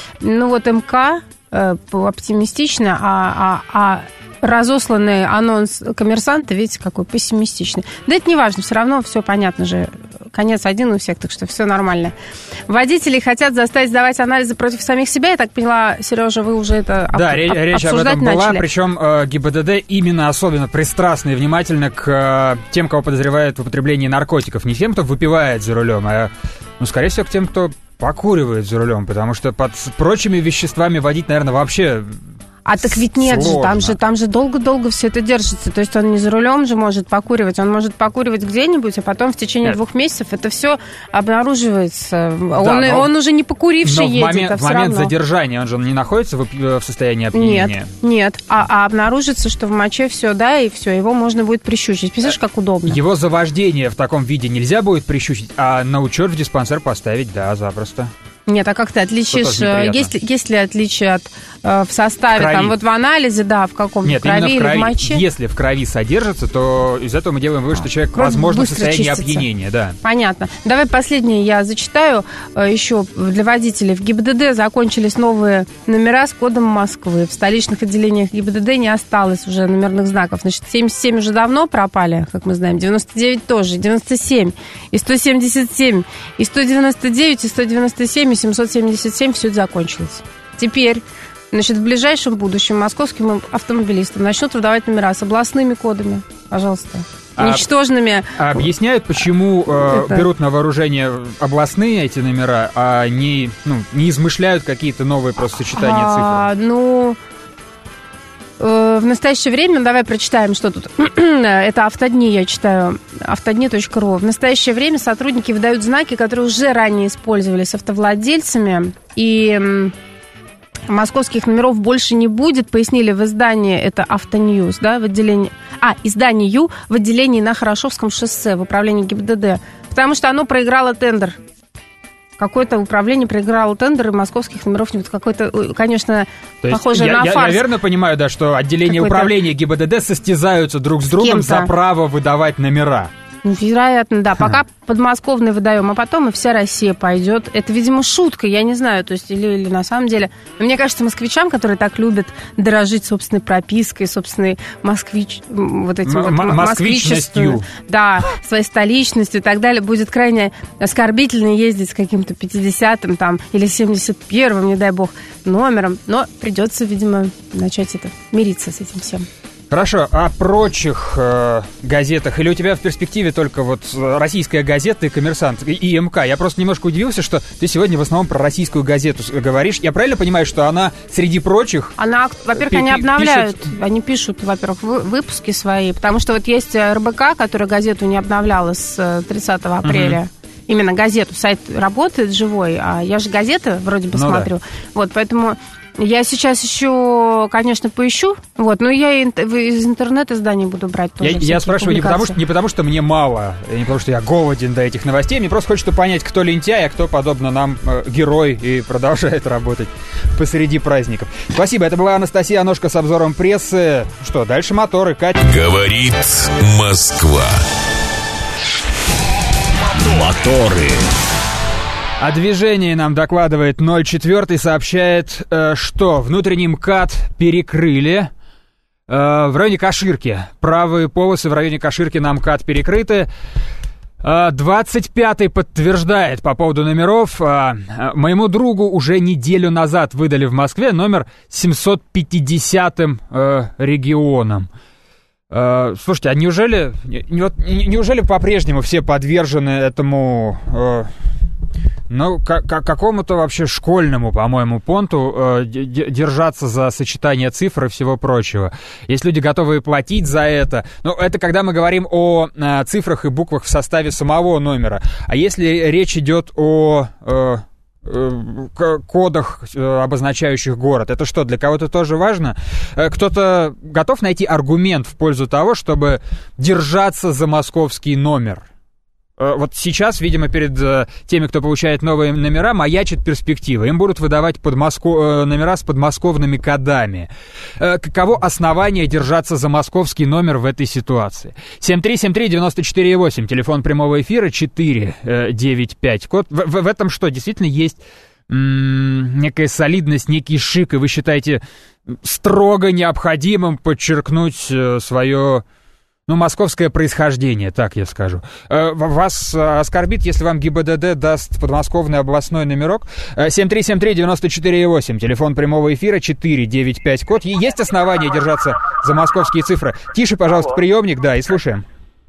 F: МК оптимистично, а разосланный анонс «Коммерсанта», видите, какой пессимистичный. Да это не важно, все равно все понятно же. Конец один у всех, так что все нормально. Водителей хотят заставить сдавать анализы против самих себя. Я так поняла, Сережа, вы уже это
B: речь об этом была. Причем ГИБДД именно особенно пристрастно и внимательно к тем, кого подозревают в употреблении наркотиков. Не тем, кто выпивает за рулем, а, скорее всего, к тем, кто покуривает за рулем. Потому что под прочими веществами водить, наверное, вообще...
F: А так ведь нет же, там же долго-долго все это держится. То есть он не за рулем же может покуривать, он может покуривать где-нибудь, а потом в течение 2 месяцев это все обнаруживается. Да, он уже не покуривший едет,
B: в момент задержания он же не находится в состоянии опьянения?
F: Нет. А обнаружится, что в моче все, да, и все, его можно будет прищучить. Представляешь, как удобно.
B: Его за вождение в таком виде нельзя будет прищучить, а на учет в диспансер поставить, да, запросто.
F: Нет, а как ты отличишь, есть ли отличие в составе, там вот в анализе, да, в каком-то крови или в моче?
B: Если в крови содержится, то из этого мы делаем вывод, что человек, возможно, в состоянии опьянения, да.
F: Понятно. Давай последнее я зачитаю еще для водителей. В ГИБДД закончились новые номера с кодом Москвы. В столичных отделениях ГИБДД не осталось уже номерных знаков. Значит, 77 уже давно пропали, как мы знаем, 99 тоже, 97, и 177, и 199, и 197, и 777, все это закончилось. Теперь, значит, в ближайшем будущем московским автомобилистам начнут выдавать номера с областными кодами, пожалуйста, ничтожными.
B: Объясняют, почему берут на вооружение областные эти номера, а не измышляют какие-то новые просто сочетания цифр?
F: В настоящее время, давай прочитаем, что тут. Это автодни, я читаю, автодни.ру. В настоящее время сотрудники выдают знаки, которые уже ранее использовались автовладельцами, и московских номеров больше не будет, пояснили в издании, это Автоньюз, да, в отделении, изданию в отделении на Хорошевском шоссе в управлении ГИБДД, потому что оно проиграло тендер. Какое-то управление проиграло тендер, и московских номеров нет. Какой-то, конечно, похоже на фарс.
B: Я верно понимаю, да, что отделение управления ГИБДД состязаются друг с другом за право выдавать номера.
F: Вероятно, да. Пока подмосковный выдаем, а потом и вся Россия пойдет. Это, видимо, шутка, я не знаю, то есть или на самом деле. Но мне кажется, москвичам, которые так любят дорожить собственной пропиской, собственной
B: москвичностью,
F: да, своей столичностью и так далее, будет крайне оскорбительно ездить с каким-то 50-м там или 71-м, не дай бог, номером. Но придется, видимо, начать мириться с этим всем.
B: Хорошо, о прочих газетах, или у тебя в перспективе только вот «Российская газета» и «Коммерсант» и МК? Я просто немножко удивился, что ты сегодня в основном про «Российскую газету» говоришь. Я правильно понимаю, что она среди прочих...
F: Во-первых, они обновляют, они пишут, во-первых, выпуски свои, потому что вот есть РБК, которая газету не обновляла с 30 апреля. Именно газету, сайт работает живой, а я же газеты вроде бы смотрю. Да. Вот, поэтому... Я сейчас еще, конечно, поищу, но я из интернет-изданий буду брать тоже.
B: Я спрашиваю не потому, что мне мало, не потому, что я голоден до этих новостей, мне просто хочется понять, кто лентяй, а кто, подобно нам, герой и продолжает работать посреди праздников. Спасибо, это была Анастасия Аношко с обзором прессы. Что, дальше моторы, Катя.
A: Говорит Москва. Моторы.
B: О движении нам докладывает 04, сообщает, что внутренний МКАД перекрыли в районе Каширки. Правые полосы в районе Каширки на МКАД перекрыты. 25-й подтверждает по поводу номеров. Моему другу уже неделю назад выдали в Москве номер 750-м регионом. Слушайте, а неужели по-прежнему все подвержены этому... какому-то вообще школьному, по-моему, понту держаться за сочетание цифр и всего прочего. Есть люди, готовые платить за это. Это когда мы говорим о цифрах и буквах в составе самого номера. А если речь идет о кодах, обозначающих город, это что, для кого-то тоже важно? Кто-то готов найти аргумент в пользу того, чтобы держаться за московский номер? Вот сейчас, видимо, перед теми, кто получает новые номера, маячит перспектива. Им будут выдавать номера с подмосковными кодами. Каково основание держаться за московский номер в этой ситуации? 7373948, телефон прямого эфира, 495, код. В этом что, действительно есть некая солидность, некий шик, и вы считаете строго необходимым подчеркнуть свое... московское происхождение, так я скажу. Вас оскорбит, если вам ГИБДД даст подмосковный областной номерок? 7373948, телефон прямого эфира, 495, код. Есть основания держаться за московские цифры? Тише, пожалуйста, приемник, да, и слушаем.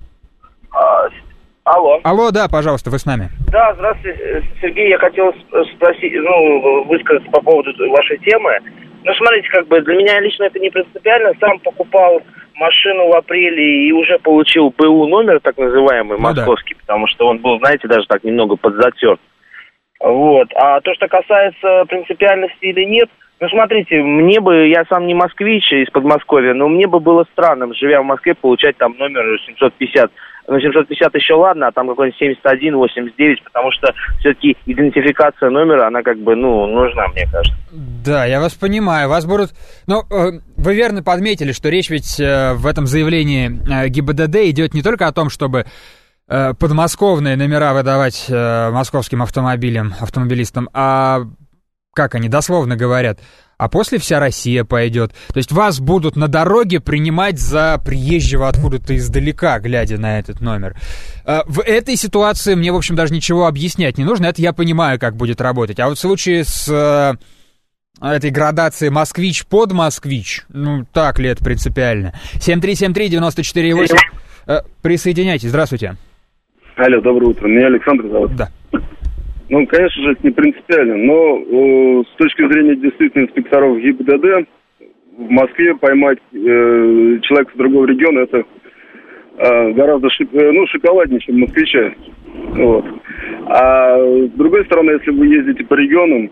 G: Алло.
B: Алло, да, пожалуйста, вы с нами.
G: Да, здравствуйте, Сергей, я хотел спросить, высказаться по поводу вашей темы.
E: Ну, смотрите, как бы для меня лично это не принципиально. Сам покупал машину в апреле и уже получил БУ номер, так называемый, московский, потому что он был, знаете, даже так немного подзатерт. Вот. А то, что касается принципиальности или нет, ну, смотрите, мне бы, я сам не москвич из Подмосковья, но мне бы было странным, живя в Москве, получать там номер 750. Ну, 750 еще ладно, а там какой-нибудь 71, 89, потому что все-таки идентификация номера, она как бы, ну, нужна, мне кажется.
B: Да, я вас понимаю. Вас будут... Ну, вы верно подметили, что речь ведь в этом заявлении ГИБДД идет не только о том, чтобы подмосковные номера выдавать московским автомобилистам, а, как они дословно говорят, а после вся Россия пойдет. То есть вас будут на дороге принимать за приезжего откуда-то издалека, глядя на этот номер. В этой ситуации мне, в общем, даже ничего объяснять не нужно. Это я понимаю, как будет работать. А вот в случае с этой градацией москвич под москвич, ну, так ли это принципиально? 7373948. Присоединяйтесь. Здравствуйте.
G: Алло, доброе утро. Меня Александр зовут.
B: Да.
G: Ну, конечно же, это не принципиально, но с точки зрения действительно инспекторов ГИБДД, в Москве поймать человека с другого региона, это гораздо шоколаднее, чем москвича. Вот. А с другой стороны, если вы ездите по регионам,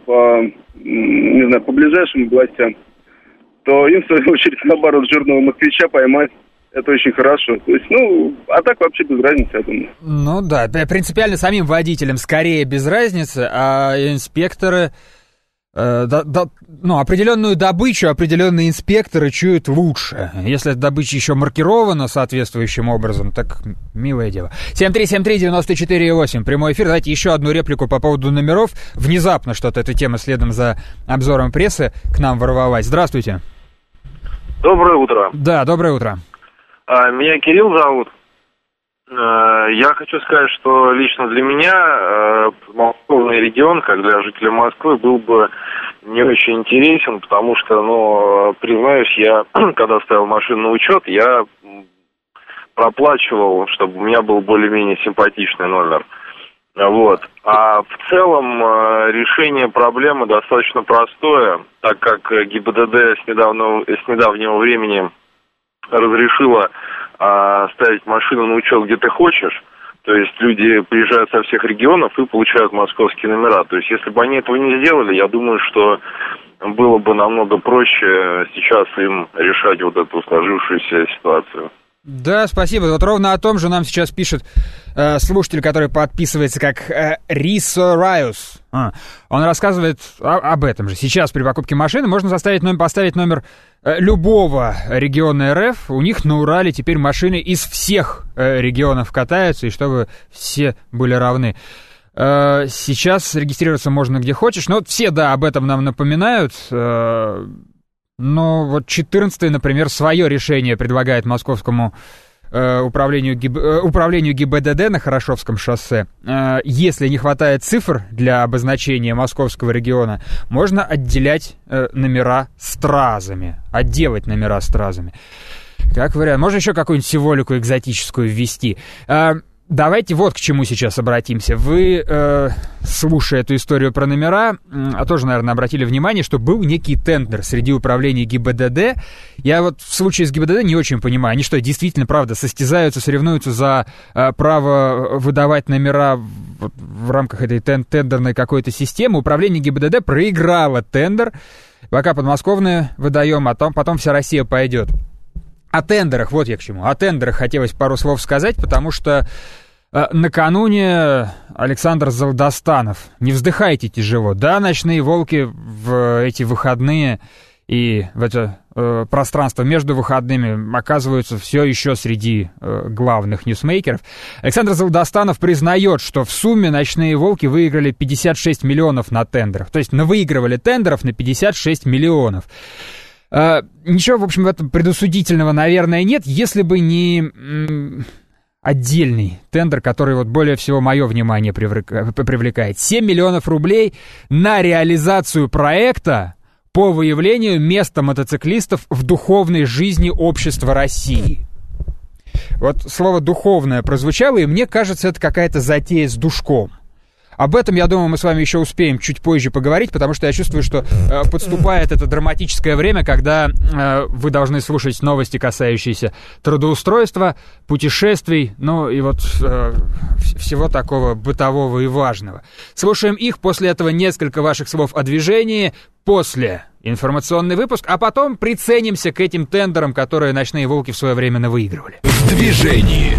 G: по ближайшим областям, то им, в свою очередь, наоборот, жирного москвича поймать. Это очень хорошо. То есть, а так вообще без разницы, я думаю. Ну
B: да, принципиально самим водителям скорее без разницы, а инспекторы, определенную добычу определенные инспекторы чуют лучше. Если эта добыча еще маркирована соответствующим образом, так милое дело. 7373948, прямой эфир. Давайте еще одну реплику по поводу номеров. Внезапно что-то эта тема следом за обзором прессы к нам ворвалась. Здравствуйте.
H: Доброе утро.
B: Да, доброе утро.
H: Меня Кирилл зовут. Я хочу сказать, что лично для меня подмосковный регион, как для жителя Москвы, был бы не очень интересен, потому что, признаюсь, я, когда ставил машину на учет, я проплачивал, чтобы у меня был более-менее симпатичный номер. Вот. А в целом решение проблемы достаточно простое, так как ГИБДД с недавнего времени разрешила ставить машину на учет, где ты хочешь. То есть люди приезжают со всех регионов и получают московские номера. То есть если бы они этого не сделали, я думаю, что было бы намного проще сейчас им решать вот эту сложившуюся ситуацию.
B: Да, спасибо. Вот ровно о том же нам сейчас пишет слушатель, который подписывается как Рисо Райус. Он рассказывает об этом же. Сейчас при покупке машины можно поставить номер любого региона РФ. У них на Урале теперь машины из всех регионов катаются, и чтобы все были равны. Сейчас регистрироваться можно где хочешь. Но вот все, да, об этом нам напоминают. Но вот 14-й, например, свое решение предлагает московскому управлению ГИБДД на Хорошевском шоссе. Если не хватает цифр для обозначения московского региона, можно отделять номера стразами. Отделать номера стразами. Как вариант. Можно еще какую-нибудь символику экзотическую ввести. Давайте вот к чему сейчас обратимся. Вы, слушая эту историю про номера, тоже, наверное, обратили внимание, что был некий тендер среди управлений ГИБДД. Я вот в случае с ГИБДД не очень понимаю. Они что, действительно, правда, состязаются, соревнуются за право выдавать номера в рамках этой тендерной какой-то системы? Управление ГИБДД проиграло тендер. Пока подмосковные выдаем, а потом вся Россия пойдет. О тендерах, вот я к чему. О тендерах хотелось пару слов сказать, потому что накануне Александр Золдостанов. Не вздыхайте тяжело. Да, ночные волки в эти выходные и в это пространство между выходными оказываются все еще среди главных ньюсмейкеров. Александр Золдостанов признает, что в сумме ночные волки выиграли 56 миллионов на тендерах. То есть выигрывали тендеров на 56 миллионов. Ничего, в общем, в этом предосудительного, наверное, нет, если бы не отдельный тендер, который вот более всего мое внимание привлекает. 7 миллионов рублей на реализацию проекта по выявлению места мотоциклистов в духовной жизни общества России. Вот слово «духовное» прозвучало, и мне кажется, это какая-то затея с душком. Об этом, я думаю, мы с вами еще успеем чуть позже поговорить, потому что я чувствую, что подступает это драматическое время, когда вы должны слушать новости, касающиеся трудоустройства, путешествий, ну и вот всего такого бытового и важного. Слушаем их, после этого несколько ваших слов о движении, после информационный выпуск, а потом приценимся к этим тендерам, которые «Ночные волки» в свое время выигрывали.
A: В движении.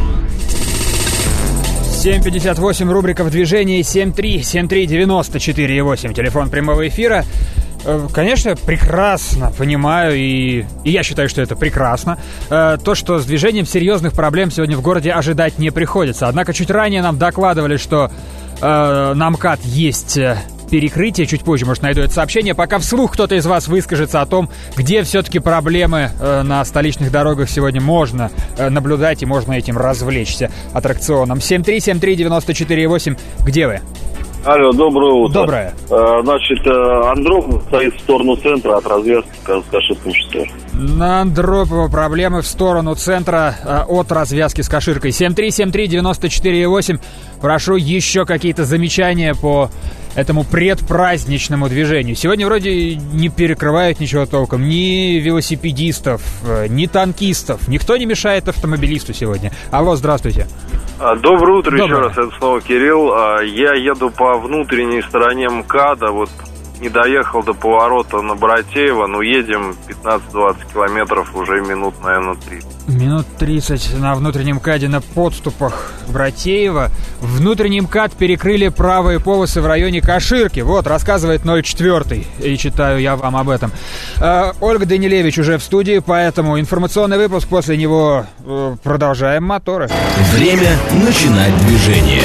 B: 7:58, рубрика «В движении», 7373948, телефон прямого эфира. Конечно, прекрасно понимаю, и я считаю, что это прекрасно, то, что с движением серьезных проблем сегодня в городе ожидать не приходится. Однако чуть ранее нам докладывали, что на МКАД есть перекрытие. Чуть позже, может, найду это сообщение. Пока вслух кто-то из вас выскажется о том, где все-таки проблемы на столичных дорогах сегодня можно наблюдать и можно этим развлечься аттракционом. 7373948. Где вы?
I: Алло, доброе утро.
B: Доброе.
I: Значит, Андропов стоит в сторону центра от развязки с Каширским шоссе.
B: На Андропова проблемы в сторону центра от развязки с Каширкой. 7373948. Прошу еще какие-то замечания по этому предпраздничному движению. Сегодня вроде не перекрывают ничего толком. Ни велосипедистов, ни танкистов. Никто не мешает автомобилисту сегодня. Алло, здравствуйте.
H: Доброе утро.
B: Доброе.
H: Еще раз, это снова Кирилл. Я еду по внутренней стороне МКАДа, вот не доехал до поворота на Братеево, но едем 15-20 километров уже минут, наверное, 30.
B: Минут 30 на внутреннем МКАДе на подступах Братеева. Внутренний МКАД перекрыли правые полосы в районе Каширки. Вот, рассказывает 04, и читаю я вам об этом. Ольга Данилевич уже в студии, поэтому информационный выпуск, после него продолжаем моторы.
A: Время начинать движение.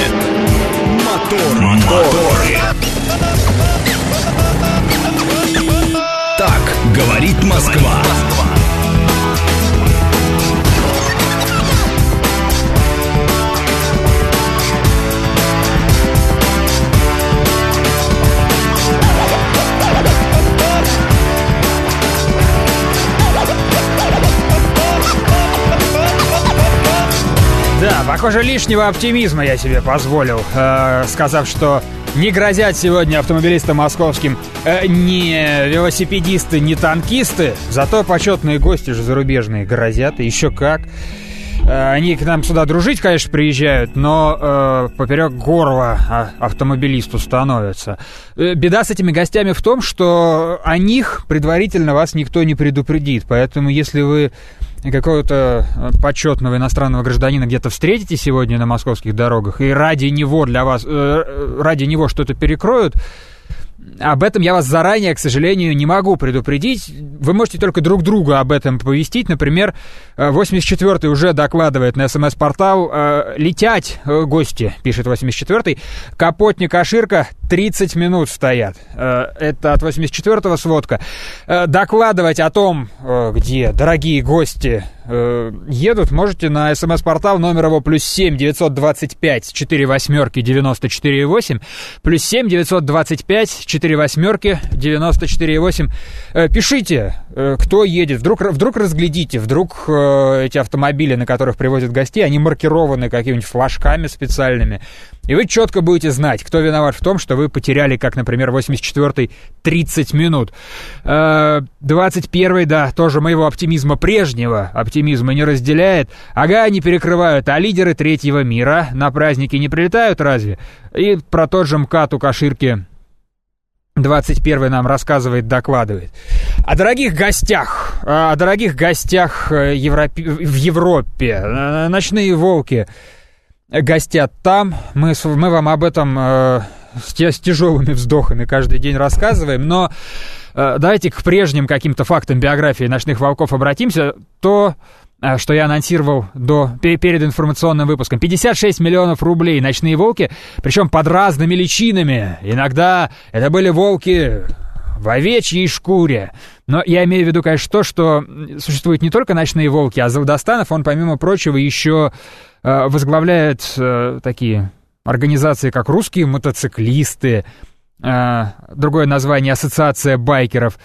A: Моторы. Так говорит Москва.
B: Да, похоже, лишнего оптимизма я себе позволил, сказав, что не грозят сегодня автомобилистам московским ни велосипедисты, ни танкисты, зато почетные гости же зарубежные грозят, и еще как. Они к нам сюда дружить, конечно, приезжают, но поперек горла автомобилисту становятся. Беда с этими гостями в том, что о них предварительно вас никто не предупредит, поэтому если вы какого-то почетного иностранного гражданина где-то встретите сегодня на московских дорогах, и ради него что-то перекроют, об этом я вас заранее, к сожалению, не могу предупредить. Вы можете только друг друга об этом повестить. Например, 84-й уже докладывает на СМС-портал: «Летять гости», пишет 84-й, «Капотня, Каширка, 30 минут стоят». Это от 84-го сводка. Докладывать о том, где дорогие гости едут, можете на СМС-портал, номер его +7 925 48 94 8, +7 925 48 94 8. Пишите, кто едет, вдруг разглядите, вдруг эти автомобили, на которых привозят гостей, они маркированы какими-нибудь флажками специальными, и вы четко будете знать, кто виноват в том, что вы потеряли, как, например, 84-й 30 минут. 21-й, да, тоже моего оптимизма прежнего оптимизма не разделяет. Ага, они перекрывают, а лидеры третьего мира на праздники не прилетают разве? И про тот же МКАД у Каширки 21-й нам рассказывает, докладывает. О дорогих гостях в Европе. Ночные волки гостят там. Мы вам об этом с тяжелыми вздохами каждый день рассказываем, но давайте к прежним каким-то фактам биографии ночных волков обратимся. То, что я анонсировал перед информационным выпуском. 56 миллионов рублей «Ночные волки», причем под разными личинами. Иногда это были волки в овечьей шкуре. Но я имею в виду, конечно, то, что существуют не только «Ночные волки», а Завдастанов, он, помимо прочего, еще возглавляет такие организации, как «Русские мотоциклисты», другое название — «Ассоциация байкеров».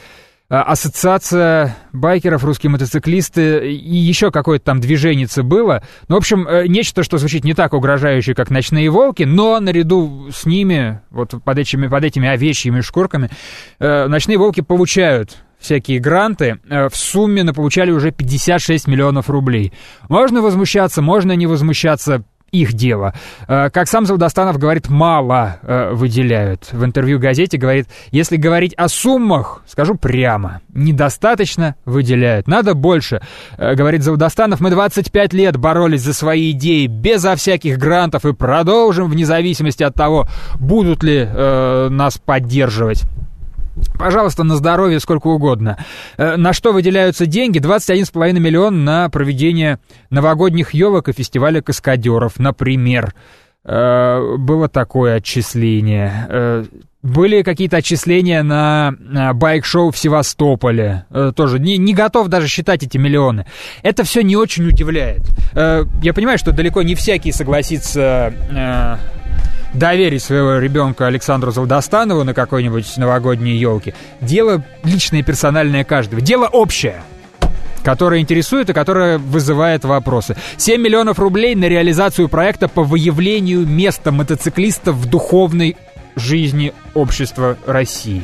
B: ассоциация байкеров, русские мотоциклисты и еще какое-то там движенице было. Ну, в общем, нечто, что звучит не так угрожающе, как «Ночные волки», но наряду с ними, вот под этими овечьими шкурками, «Ночные волки» получают всякие гранты. В сумме наполучали уже 56 миллионов рублей. Можно возмущаться, можно не возмущаться. Их дело. Как сам Завдостанов говорит, мало выделяют. В интервью газете говорит, если говорить о суммах, скажу прямо, недостаточно выделяют. Надо больше. Говорит Завдостанов, мы 25 лет боролись за свои идеи безо всяких грантов и продолжим вне зависимости от того, будут ли нас поддерживать. Пожалуйста, на здоровье сколько угодно. На что выделяются деньги? 21,5 миллиона на проведение новогодних елок и фестиваля каскадеров, например. Было такое отчисление. Были какие-то отчисления на байк-шоу в Севастополе. Тоже не готов даже считать эти миллионы. Это все не очень удивляет. Я понимаю, что далеко не всякий согласится доверить своего ребенка Александру Завдостанову на какой-нибудь новогодней елке. Дело личное и персональное каждого. Дело общее, которое интересует и которое вызывает вопросы. 7 миллионов рублей на реализацию проекта по выявлению места мотоциклистов в духовной жизни общества России.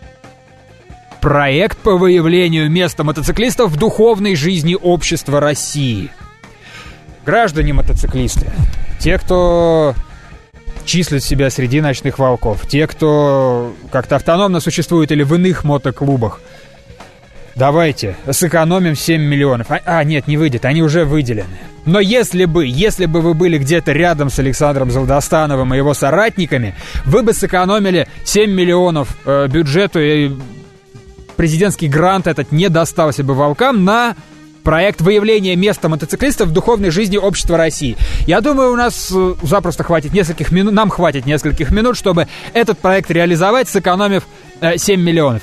B: Проект по выявлению места мотоциклистов в духовной жизни общества России. Граждане мотоциклисты, те, кто числят себя среди ночных волков, те, кто как-то автономно существует или в иных мотоклубах, давайте сэкономим 7 миллионов. Нет, не выйдет, они уже выделены. Но если бы вы были где-то рядом с Александром Завдостановым и его соратниками, вы бы сэкономили 7 миллионов бюджету, и президентский грант этот не достался бы волкам на проект выявления места мотоциклистов в духовной жизни общества России. Я думаю, у нас запросто хватит нескольких минут, нам хватит нескольких минут, чтобы этот проект реализовать, сэкономив 7 миллионов.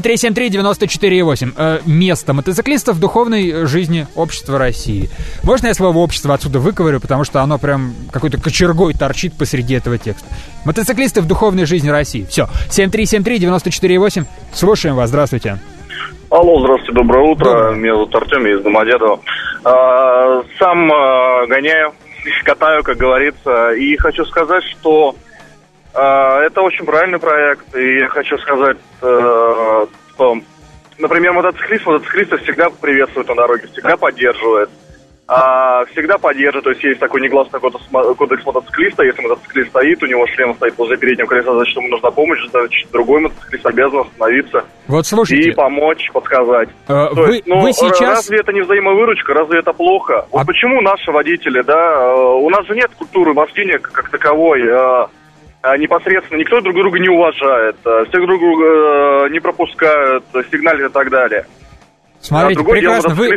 B: 7373948. Место мотоциклистов в духовной жизни общества России. Можно я слово «общество» отсюда выковырю, потому что оно прям какой-то кочергой торчит посреди этого текста. Мотоциклисты в духовной жизни России. Все. 7373948. Слушаем вас. Здравствуйте.
I: Алло, здравствуйте, доброе утро. Меня зовут Артем, я из Домодедова. Сам гоняю, катаю, как говорится. И хочу сказать, что это очень правильный проект. И я хочу сказать, что, например, мотоциклисты всегда приветствуют на дороге, всегда поддерживают. Всегда поддерживает, то есть есть такой негласный кодекс мотоциклиста, если мотоциклист стоит, у него шлем стоит возле переднего колеса, значит, ему нужна помощь, значит, другой мотоциклист обязан остановиться
B: вот слушайте,
I: и помочь, подсказать.
B: Вы сейчас...
I: Разве это не взаимовыручка, разве это плохо? Вот почему наши водители, у нас же нет культуры вождения как таковой, непосредственно никто друг друга не уважает, все друг друга не пропускают, сигналят и так далее.
B: Смотрите, прекрасно, вы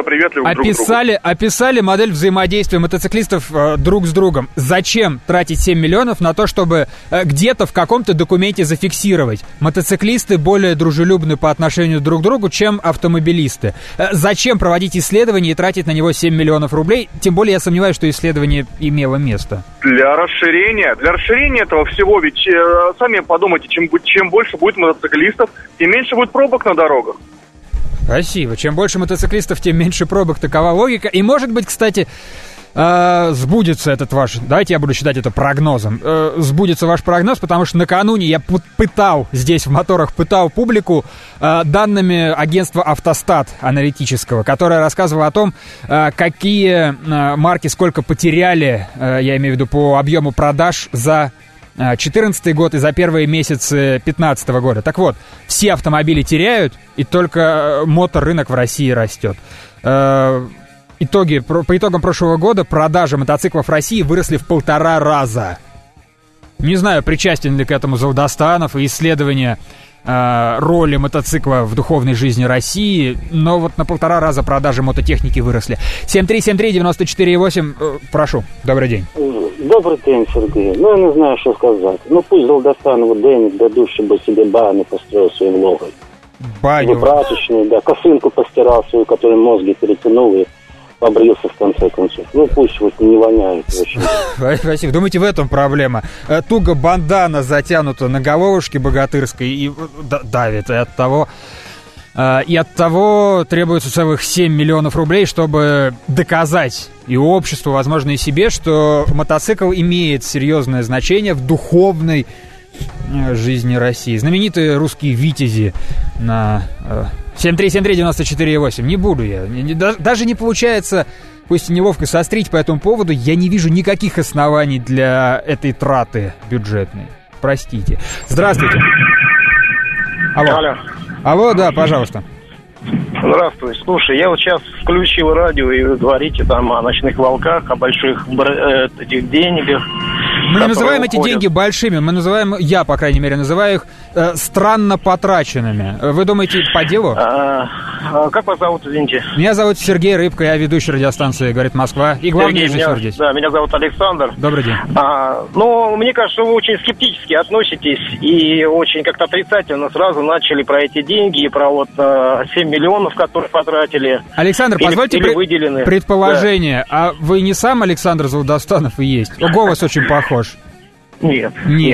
B: описали модель взаимодействия мотоциклистов друг с другом. Зачем тратить 7 миллионов на то, чтобы где-то в каком-то документе зафиксировать? Мотоциклисты более дружелюбны по отношению друг к другу, чем автомобилисты. Зачем проводить исследование и тратить на него 7 миллионов рублей? Тем более я сомневаюсь, что исследование имело место.
I: Для расширения этого всего, ведь сами подумайте, чем больше будет мотоциклистов, тем меньше будет пробок на дорогах.
B: Спасибо. Чем больше мотоциклистов, тем меньше пробок. Такова логика. И, может быть, кстати, сбудется этот ваш... Давайте я буду считать это прогнозом. Сбудется ваш прогноз, потому что накануне я пытал здесь в моторах публику данными агентства «Автостат» аналитического, которое рассказывало о том, какие марки сколько потеряли, я имею в виду по объему продаж за 2014 год и за первые месяцы 2015 года. Так вот, все автомобили теряют, и только моторынок в России растет. По итогам прошлого года продажи мотоциклов в России выросли в 1,5 раза. Не знаю, причастен ли к этому Завдостанов и исследование роли мотоцикла в духовной жизни России, но вот на 1,5 раза продажи мототехники выросли. 7373948, прошу, добрый день.
J: Добрый день, Сергей. Я не знаю, что сказать. Пусть Завдостанову денег дадут, чтобы себе баню построил своим логой.
B: Баню?
J: Прачечную, косынку постирал свою, которую мозги перетянул и побрился в конце концов. Пусть вот не воняет очень.
B: Спасибо. Думаете, в этом проблема? Туго бандана затянута на головушке богатырской и давит, и от того И оттого требуется целых 7 миллионов рублей, чтобы доказать и обществу, возможно, и себе, что мотоцикл имеет серьезное значение в духовной жизни России. Знаменитые русские витязи на 7373948. Не буду я. Даже не получается, пусть и неловко, сострить по этому поводу. Я не вижу никаких оснований для этой траты бюджетной. Простите. Здравствуйте. Алло. Алло, да, пожалуйста.
K: Здравствуй. Слушай, я вот сейчас включил радио, и вы говорите там о ночных волках, о больших этих деньгах.
B: Мы не называем эти деньги большими, мы называем, я, по крайней мере, называю их странно потраченными. Вы думаете, по делу?
K: Как вас зовут, извините?
B: Меня зовут Сергей Рыбка, я ведущий радиостанции «Говорит Москва». И главный режиссер здесь.
K: Да, меня зовут Александр.
B: Добрый день.
K: Ну, мне кажется, вы очень скептически относитесь и очень как-то отрицательно сразу начали про эти деньги и про вот 7 миллионов, которые потратили.
B: Александр, позвольте предположение. Да. А вы не сам Александр Золотостанов и есть? Голос очень похож.
K: Нет.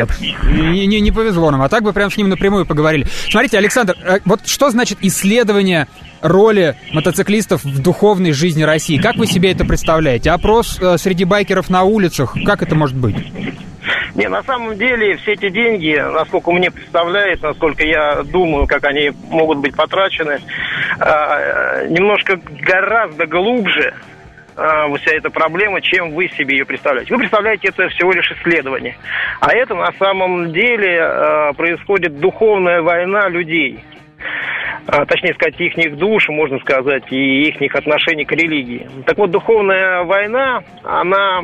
B: Не повезло нам. А так бы прям с ним напрямую поговорили. Смотрите, Александр, вот что значит исследование роли мотоциклистов в духовной жизни России? Как вы себе это представляете? Опрос среди байкеров на улицах? Как это может быть?
K: Не, на самом деле все эти деньги, насколько мне представляется, насколько я думаю, как они могут быть потрачены, немножко гораздо глубже вся эта проблема, чем вы себе ее представляете. Вы представляете, это всего лишь исследование. А это на самом деле происходит духовная война людей. Точнее сказать, их душ, можно сказать, и их отношений к религии. Так вот, духовная война, она,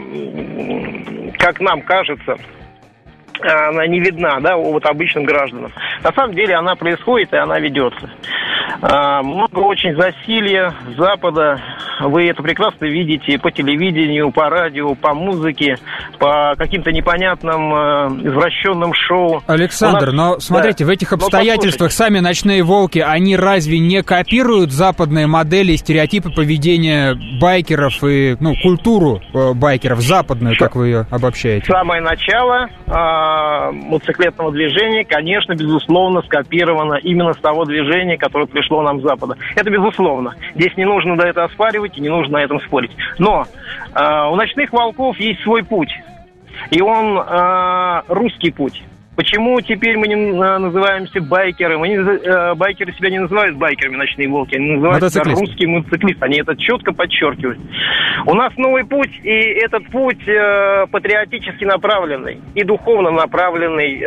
K: как нам кажется, она не видна, да, вот обычным гражданам. На самом деле она происходит, и она ведется. Много очень засилья Запада. Вы это прекрасно видите по телевидению, по радио, по музыке, по каким-то непонятным извращенным шоу.
B: Александр, но смотрите, да, в этих обстоятельствах сами ночные волки, они разве не копируют западные модели и стереотипы поведения байкеров и, культуру байкеров, западную, как вы ее обобщаете?
K: Самое начало мотоциклетного движения, конечно, безусловно, скопировано именно с того движения, которое пришло нам с Запада. Это безусловно. Здесь не нужно до этого оспаривать и не нужно на этом спорить. Но у ночных волков есть свой путь. И он русский путь. Почему теперь мы не называемся байкеры? Байкеры себя не называют байкерами, ночные волки. Они называют себя русские мотоциклисты. Они это четко подчеркивают. У нас новый путь, и этот путь патриотически направленный и духовно направленный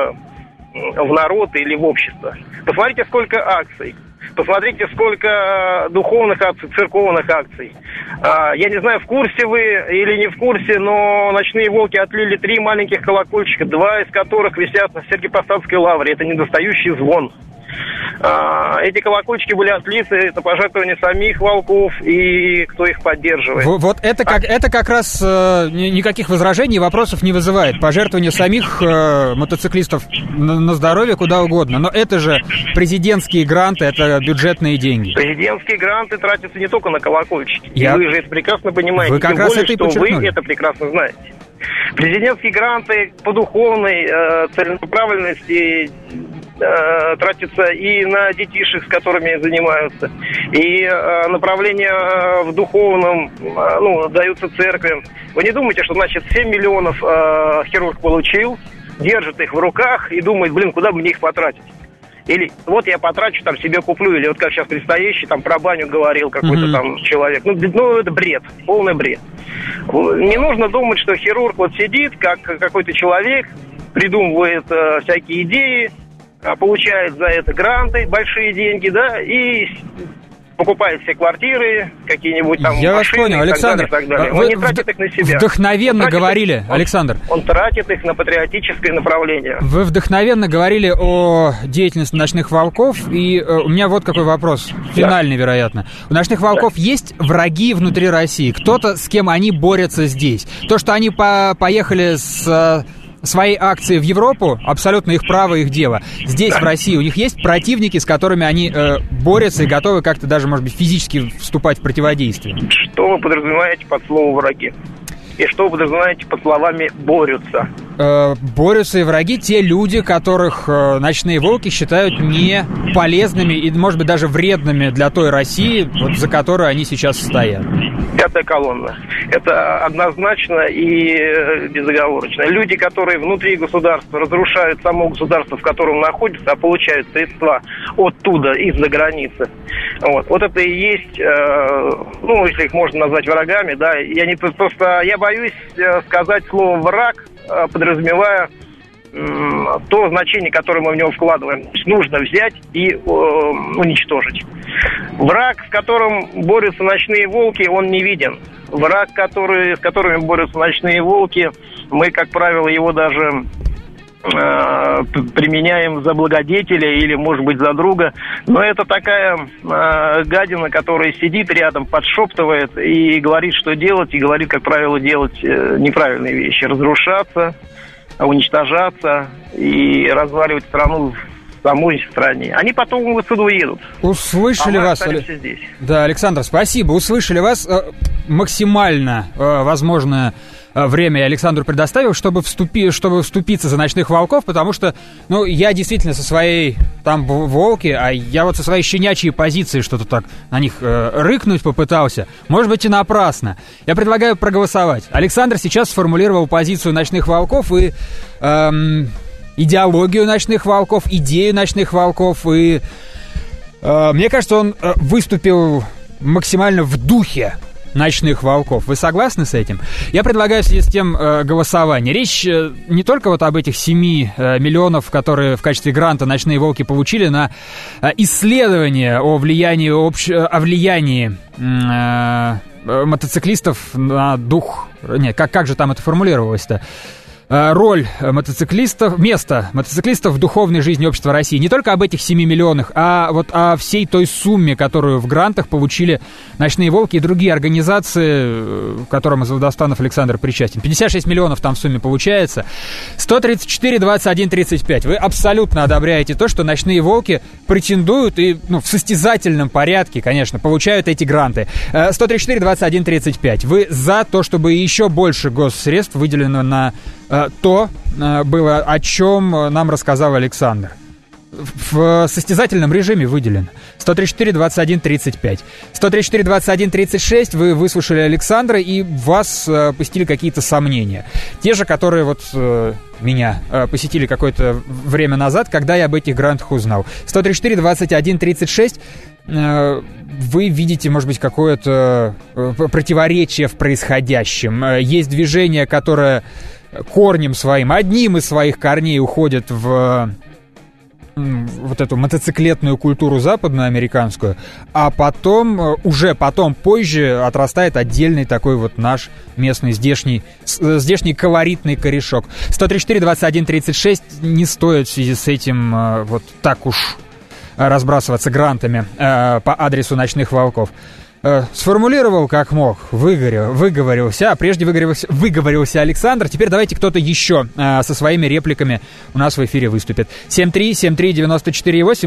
K: в народ или в общество. Посмотрите, сколько акций. Посмотрите, сколько духовных акций, церковных акций. Я не знаю, в курсе вы или не в курсе, но ночные волки отлили 3 маленьких колокольчика, 2 из которых висят на Сергиево-Посадской лавре. Это недостающий звон. Эти колокольчики были отлиты, это пожертвование самих волков и кто их поддерживает.
B: Вот это как раз никаких возражений и вопросов не вызывает. Пожертвование самих мотоциклистов на здоровье куда угодно. Но это же президентские гранты, это бюджетные деньги.
K: Президентские гранты тратятся не только на колокольчики. И вы же это прекрасно понимаете.
B: Вы как
K: Тем
B: раз
K: более,
B: это и
K: что
B: подчеркнули.
K: вы это прекрасно знаете. Президентские гранты по духовной целенаправленности тратятся и на детишек, с которыми занимаются, и направления в духовном, даются церквям. Вы не думаете, что, 7 миллионов хирург получил, держит их в руках и думает, куда бы мне их потратить? Или вот я потрачу, себе куплю, или вот как сейчас предстоящий, про баню говорил какой-то человек. Это бред, полный бред. Не нужно думать, что хирург сидит, как какой-то человек, придумывает всякие идеи, получает за это гранты, большие деньги, да, и покупает все квартиры, какие-нибудь там
B: Я
K: машины,
B: вас понял, Александр.
K: И так далее. Он не тратит их на себя.
B: Вдохновенно говорили, Александр.
K: Он тратит их на патриотическое направление.
B: Вы вдохновенно говорили о деятельности ночных волков, и у меня вот какой вопрос, финальный, вероятно. У ночных волков есть враги внутри России? Кто-то, с кем они борются здесь? То, что они поехали с своей акции в Европу, абсолютно их право, их дело. Здесь, в России, у них есть противники, с которыми они борются и готовы как-то даже, может быть, физически вступать в противодействие?
K: Что вы подразумеваете под словом «враги»? И что вы подразумеваете под словами «борются»?
B: борются и враги, те люди, которых ночные волки считают не полезными и, может быть, даже вредными для той России, вот, за которой они сейчас стоят.
K: Пятая колонна. Это однозначно и безоговорочно. Люди, которые внутри государства разрушают само государство, в котором находятся, а получают средства оттуда, из-за границы. Вот это и есть, если их можно назвать врагами, да. Я боюсь сказать слово «враг», подразумевая то значение, которое мы в него вкладываем. Нужно взять и уничтожить. Враг, с которым борются ночные волки, он не виден. Враг, с которыми борются ночные волки, мы, как правило, его даже применяем за благодетеля или, может быть, за друга. Но это такая гадина, которая сидит рядом, подшептывает и говорит, что делать, и говорит, как правило, делать неправильные вещи. Разрушаться, уничтожаться и разваливать страну в самой стране. Они потом отсюда уедут.
B: Услышали вас.
K: Здесь.
B: Да, Александр, спасибо. Услышали вас. Максимально возможное время я Александру предоставил, чтобы вступиться за ночных волков, потому что, я действительно со своей там волки, а я вот со своей щенячьей позиции что-то так на них рыкнуть попытался. Может быть, и напрасно. Я предлагаю проголосовать. Александр сейчас сформулировал позицию ночных волков и идеологию ночных волков, идею ночных волков, и мне кажется, он выступил максимально в духе ночных волков. Вы согласны с этим? Я предлагаю в связи с тем голосование. Речь не только вот об этих 7 миллионов, которые в качестве гранта ночные волки получили на исследование о влиянии мотоциклистов на дух... Нет, как же там это формулировалось-то? Роль мотоциклистов, место мотоциклистов в духовной жизни общества России. Не только об этих 7 миллионах, а вот о всей той сумме, которую в грантах получили ночные волки и другие организации, к которым Заводостанов Александр причастен. 56 миллионов там в сумме получается. 134, 21, 35. Вы абсолютно одобряете то, что ночные волки претендуют и в состязательном порядке, конечно, получают эти гранты. 134, 21, 35. Вы за то, чтобы еще больше госсредств выделено на то было, о чем нам рассказал Александр. В состязательном режиме выделено 134, 21, 35. 134, 21, 36 вы выслушали Александра, и вас посетили какие-то сомнения. Те же, которые меня посетили какое-то время назад, когда я об этих грантах узнал. 134, 21, 36 вы видите, может быть, какое-то противоречие в происходящем. Есть движение, которое корнем своим, одним из своих корней уходит в вот эту мотоциклетную культуру западноамериканскую, а потом, позже отрастает отдельный такой вот наш местный здешний колоритный корешок. 134, 21, 36 не стоит в связи с этим вот так уж разбрасываться грантами по адресу ночных волков. Сформулировал как мог, выговорился, а прежде выговорился Александр. Теперь давайте кто-то еще со своими репликами у нас в эфире выступит. 7373948.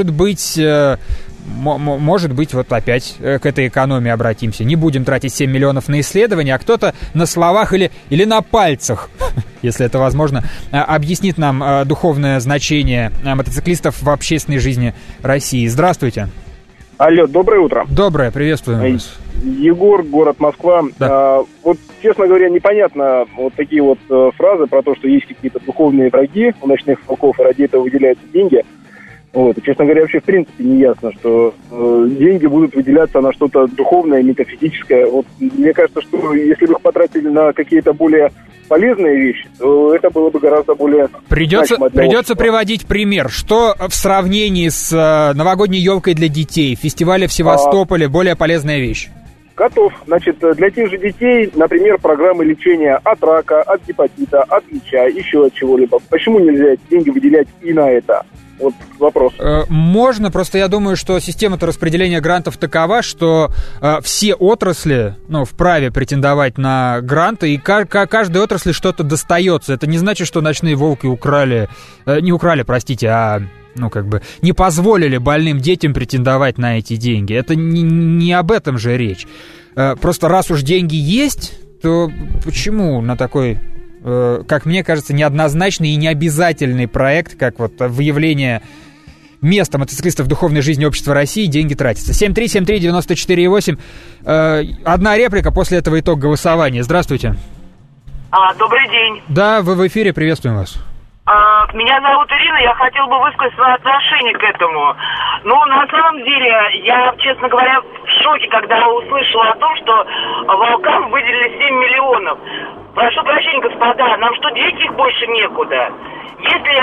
B: Может быть, вот опять к этой экономии обратимся. Не будем тратить 7 миллионов на исследования, а кто-то на словах или на пальцах, если это возможно, объяснит нам духовное значение мотоциклистов в общественной жизни России. Здравствуйте.
L: Алло, доброе утро.
B: Доброе, приветствуем вас.
L: Егор, город Москва.
B: Да.
L: Честно говоря, непонятно вот такие вот фразы про то, что есть какие-то духовные враги у ночных волков, и ради этого выделяются деньги. И, честно говоря, вообще в принципе не ясно, что деньги будут выделяться на что-то духовное, метафизическое. Мне кажется, что если бы их потратили на какие-то более полезные вещи, то это было бы гораздо более...
B: Придется приводить пример. Что в сравнении с новогодней елкой для детей, фестиваля в Севастополе, более полезная вещь?
L: Готов. Значит, для тех же детей, например, программы лечения от рака, от гепатита, от ВИЧа, еще от чего-либо. Почему нельзя эти деньги выделять и на это? Вот вопрос.
B: Можно, просто я думаю, что система-то распределения грантов такова, что все отрасли вправе претендовать на гранты, и каждой отрасли что-то достается. Это не значит, что ночные волки не позволили больным детям претендовать на эти деньги. Это не об этом же речь. Просто раз уж деньги есть, то почему на такой как мне кажется, неоднозначный и необязательный проект, как вот выявление места мотоциклистов в духовной жизни общества России, деньги тратятся. 7373948. Одна реплика, после этого итог голосования. Здравствуйте.
M: Добрый день.
B: Да, вы в эфире, приветствуем вас.
M: Меня зовут Ирина, я хотела бы высказать свое отношение к этому. Ну, на самом деле, я, честно говоря, в шоке, когда услышала о том, что волкам выделили 7 миллионов. Прошу прощения, господа, нам что, деть их больше некуда? Если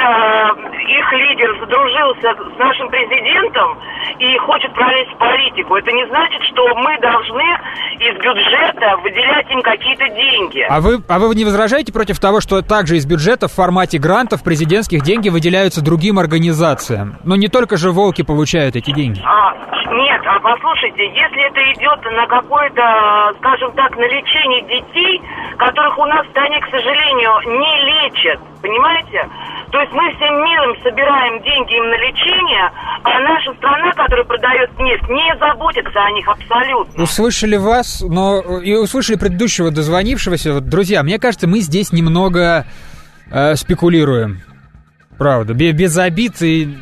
M: их лидер задружился с нашим президентом и хочет пролезть в политику, это не значит, что мы должны из бюджета выделять им какие-то деньги.
B: А вы не возражаете против того, что также из бюджета в формате грантов президентских деньги выделяются другим организациям? Но не только же волки получают эти деньги.
M: Нет, послушайте, если это идет на какое-то, скажем так, на лечение детей, которых у нас в стране, к сожалению, не лечат, понимаете? То есть мы всем миром собираем деньги им на лечение, а наша страна, которая продает нефть, не заботится о них абсолютно.
B: Услышали вас, но и услышали предыдущего дозвонившегося. Вот, друзья, мне кажется, мы здесь немного спекулируем. Правда, без обид и...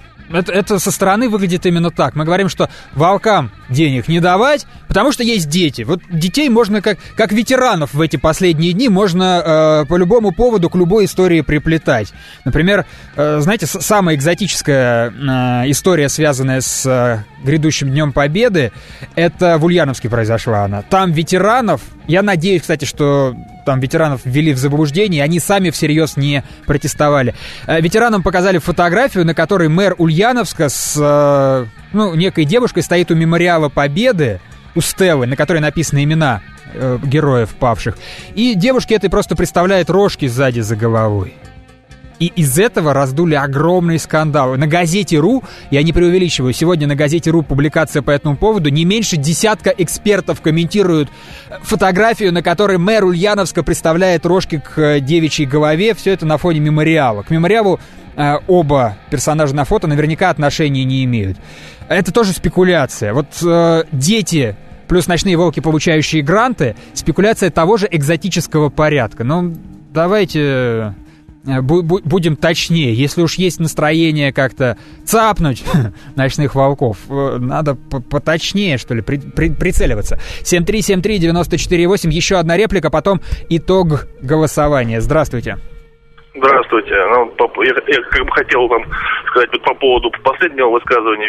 B: Это со стороны выглядит именно так. Мы говорим, что волкам денег не давать, потому что есть дети. Вот детей можно, как ветеранов в эти последние дни, можно по любому поводу к любой истории приплетать. Например, знаете, самая экзотическая история, связанная с грядущим Днем Победы, это в Ульяновске произошла она. Там ветеранов, я надеюсь, кстати, что там ветеранов ввели в заблуждение, и они сами всерьез не протестовали. Ветеранам показали фотографию, на которой мэр Ульяновска с некой девушкой стоит у мемориала Победы, у стелы, на которой написаны имена героев павших. И девушке этой просто представляет рожки сзади за головой. И из этого раздули огромный скандал. На газете .ру, я не преувеличиваю, сегодня на газете .ру публикация по этому поводу, не меньше десятка экспертов комментируют фотографию, на которой мэр Ульяновска представляет рожки к девичьей голове. Все это на фоне мемориала. К мемориалу оба персонажа на фото наверняка отношения не имеют. Это тоже спекуляция. Вот дети плюс ночные волки, получающие гранты, спекуляция того же экзотического порядка. Но давайте... будем точнее, если уж есть настроение как-то цапнуть ночных волков, надо поточнее, что ли, прицеливаться. 7373948, еще одна реплика, потом итог голосования. Здравствуйте.
N: Здравствуйте. Я как бы хотел вам сказать вот по поводу последнего высказывания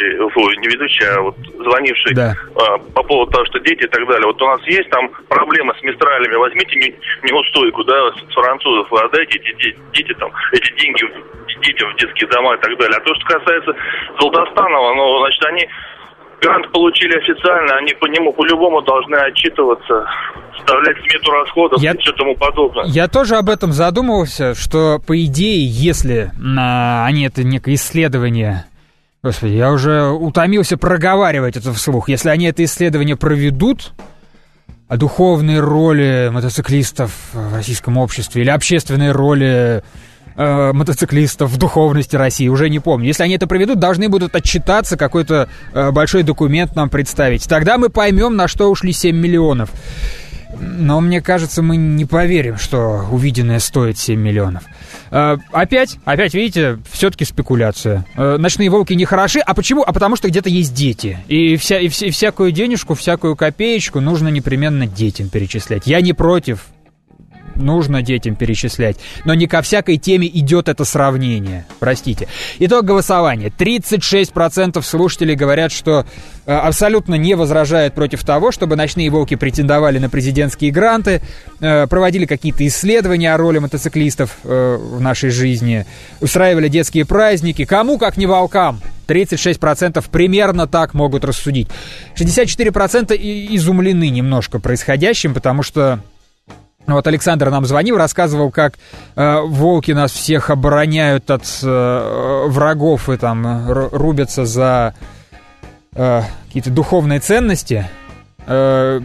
N: звонивший, да. По поводу того, что дети и так далее. Вот у нас есть там проблемы с мистралями. Возьмите неустойку, да, с французов, вы отдайте эти деньги детям в детские дома и так далее. А то, что касается Золотостанова, значит, они грант получили официально, они по нему по-любому должны отчитываться, вставлять смету расходов и все тому подобное. Я
B: тоже об этом задумывался, что, по идее, если они это некое исследование... Господи, я уже утомился проговаривать это вслух. Если они это исследование проведут о духовной роли мотоциклистов в российском обществе или общественной роли мотоциклистов в духовности России, уже не помню. Если они это проведут, должны будут отчитаться, какой-то большой документ нам представить. Тогда мы поймем, на что ушли 7 миллионов. Но мне кажется, мы не поверим, что увиденное стоит 7 миллионов. Опять, видите, все-таки спекуляция. Ночные волки не хороши. А почему? А потому что где-то есть дети. И всякую денежку, всякую копеечку нужно непременно детям перечислять. Я не против. Нужно детям перечислять. Но не ко всякой теме идет это сравнение. Простите. Итог голосования. 36% слушателей говорят, что абсолютно не возражают против того, чтобы ночные волки претендовали на президентские гранты, проводили какие-то исследования о роли мотоциклистов в нашей жизни, устраивали детские праздники. Кому, как не волкам? 36% примерно так могут рассудить. 64% изумлены немножко происходящим, потому что вот Александр нам звонил, рассказывал, как волки нас всех обороняют от врагов и там рубятся за какие-то духовные ценности, но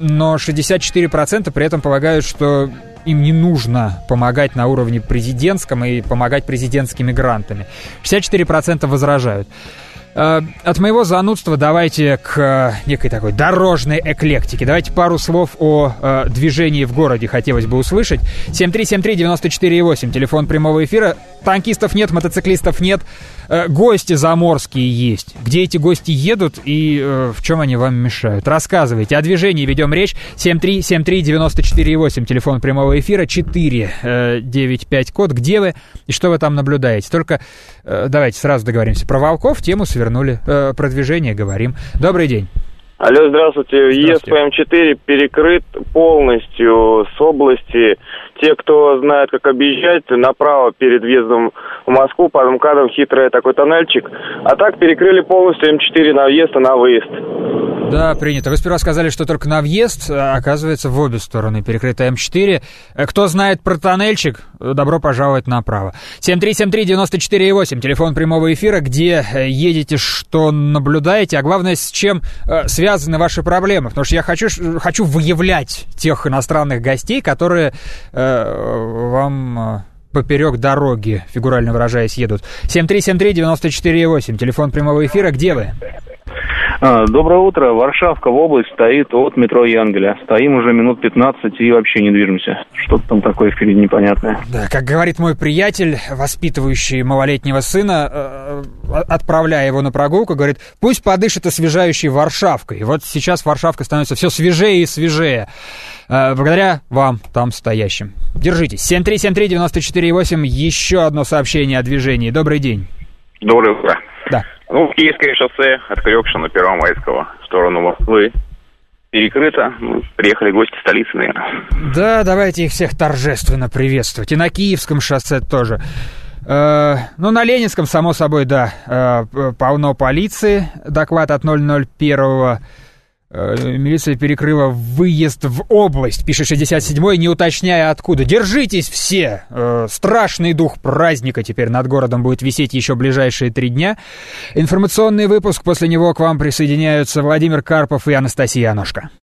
B: 64% при этом полагают, что им не нужно помогать на уровне президентском и помогать президентскими грантами. 64% возражают. От моего занудства давайте к некой такой дорожной эклектике. Давайте пару слов о движении в городе хотелось бы услышать. 7373948, телефон прямого эфира. Танкистов нет, мотоциклистов нет. Гости заморские есть. Где эти гости едут и в чем они вам мешают? Рассказывайте. О движении ведем речь. 7373948, телефон прямого эфира, 495 код. Где вы и что вы там наблюдаете? Только давайте сразу договоримся. Про волков тему свернули. Про движение говорим. Добрый день.
O: Алло, здравствуйте. Въезд по М4 перекрыт полностью с области. Те, кто знает, как объезжать, направо перед въездом в Москву, под МКАДом хитрый такой тоннельчик. А так перекрыли полностью М4 на въезд и на выезд.
B: Да, принято. Вы сперва сказали, что только на въезд, а оказывается, в обе стороны перекрыта М4. Кто знает про тоннельчик, добро пожаловать направо. 7373948, телефон прямого эфира, где едете, что наблюдаете, а главное, с чем связаны ваши проблемы. Потому что я хочу выявлять тех иностранных гостей, которые вам поперек дороги, фигурально выражаясь, едут. 7373948, телефон прямого эфира, где вы?
P: Доброе утро. Варшавка в область стоит от метро Янгеля. Стоим уже минут 15 и вообще не движемся. Что-то там такое впереди непонятное.
B: Да, как говорит мой приятель, воспитывающий малолетнего сына, отправляя его на прогулку, говорит, пусть подышит освежающей Варшавкой. И вот сейчас Варшавка становится все свежее и свежее. Благодаря вам там стоящим. Держитесь. 7373948, еще одно сообщение о движении. Добрый день.
Q: Доброе утро.
B: Да.
Q: Ну, Киевское шоссе от Крёкшина, Первомайского, в сторону Москвы перекрыто. Приехали гости столицы, наверное.
B: Да, давайте их всех торжественно приветствовать. И на Киевском шоссе тоже. Ну, на Ленинском, само собой, да, полно полиции. Доклад от 001-го. Милиция перекрыла выезд в область, пишет 67-й, не уточняя откуда. Держитесь все! Страшный дух праздника теперь над городом будет висеть еще ближайшие 3 дня. Информационный выпуск, после него к вам присоединяются Владимир Карпов и Анастасия Аношко.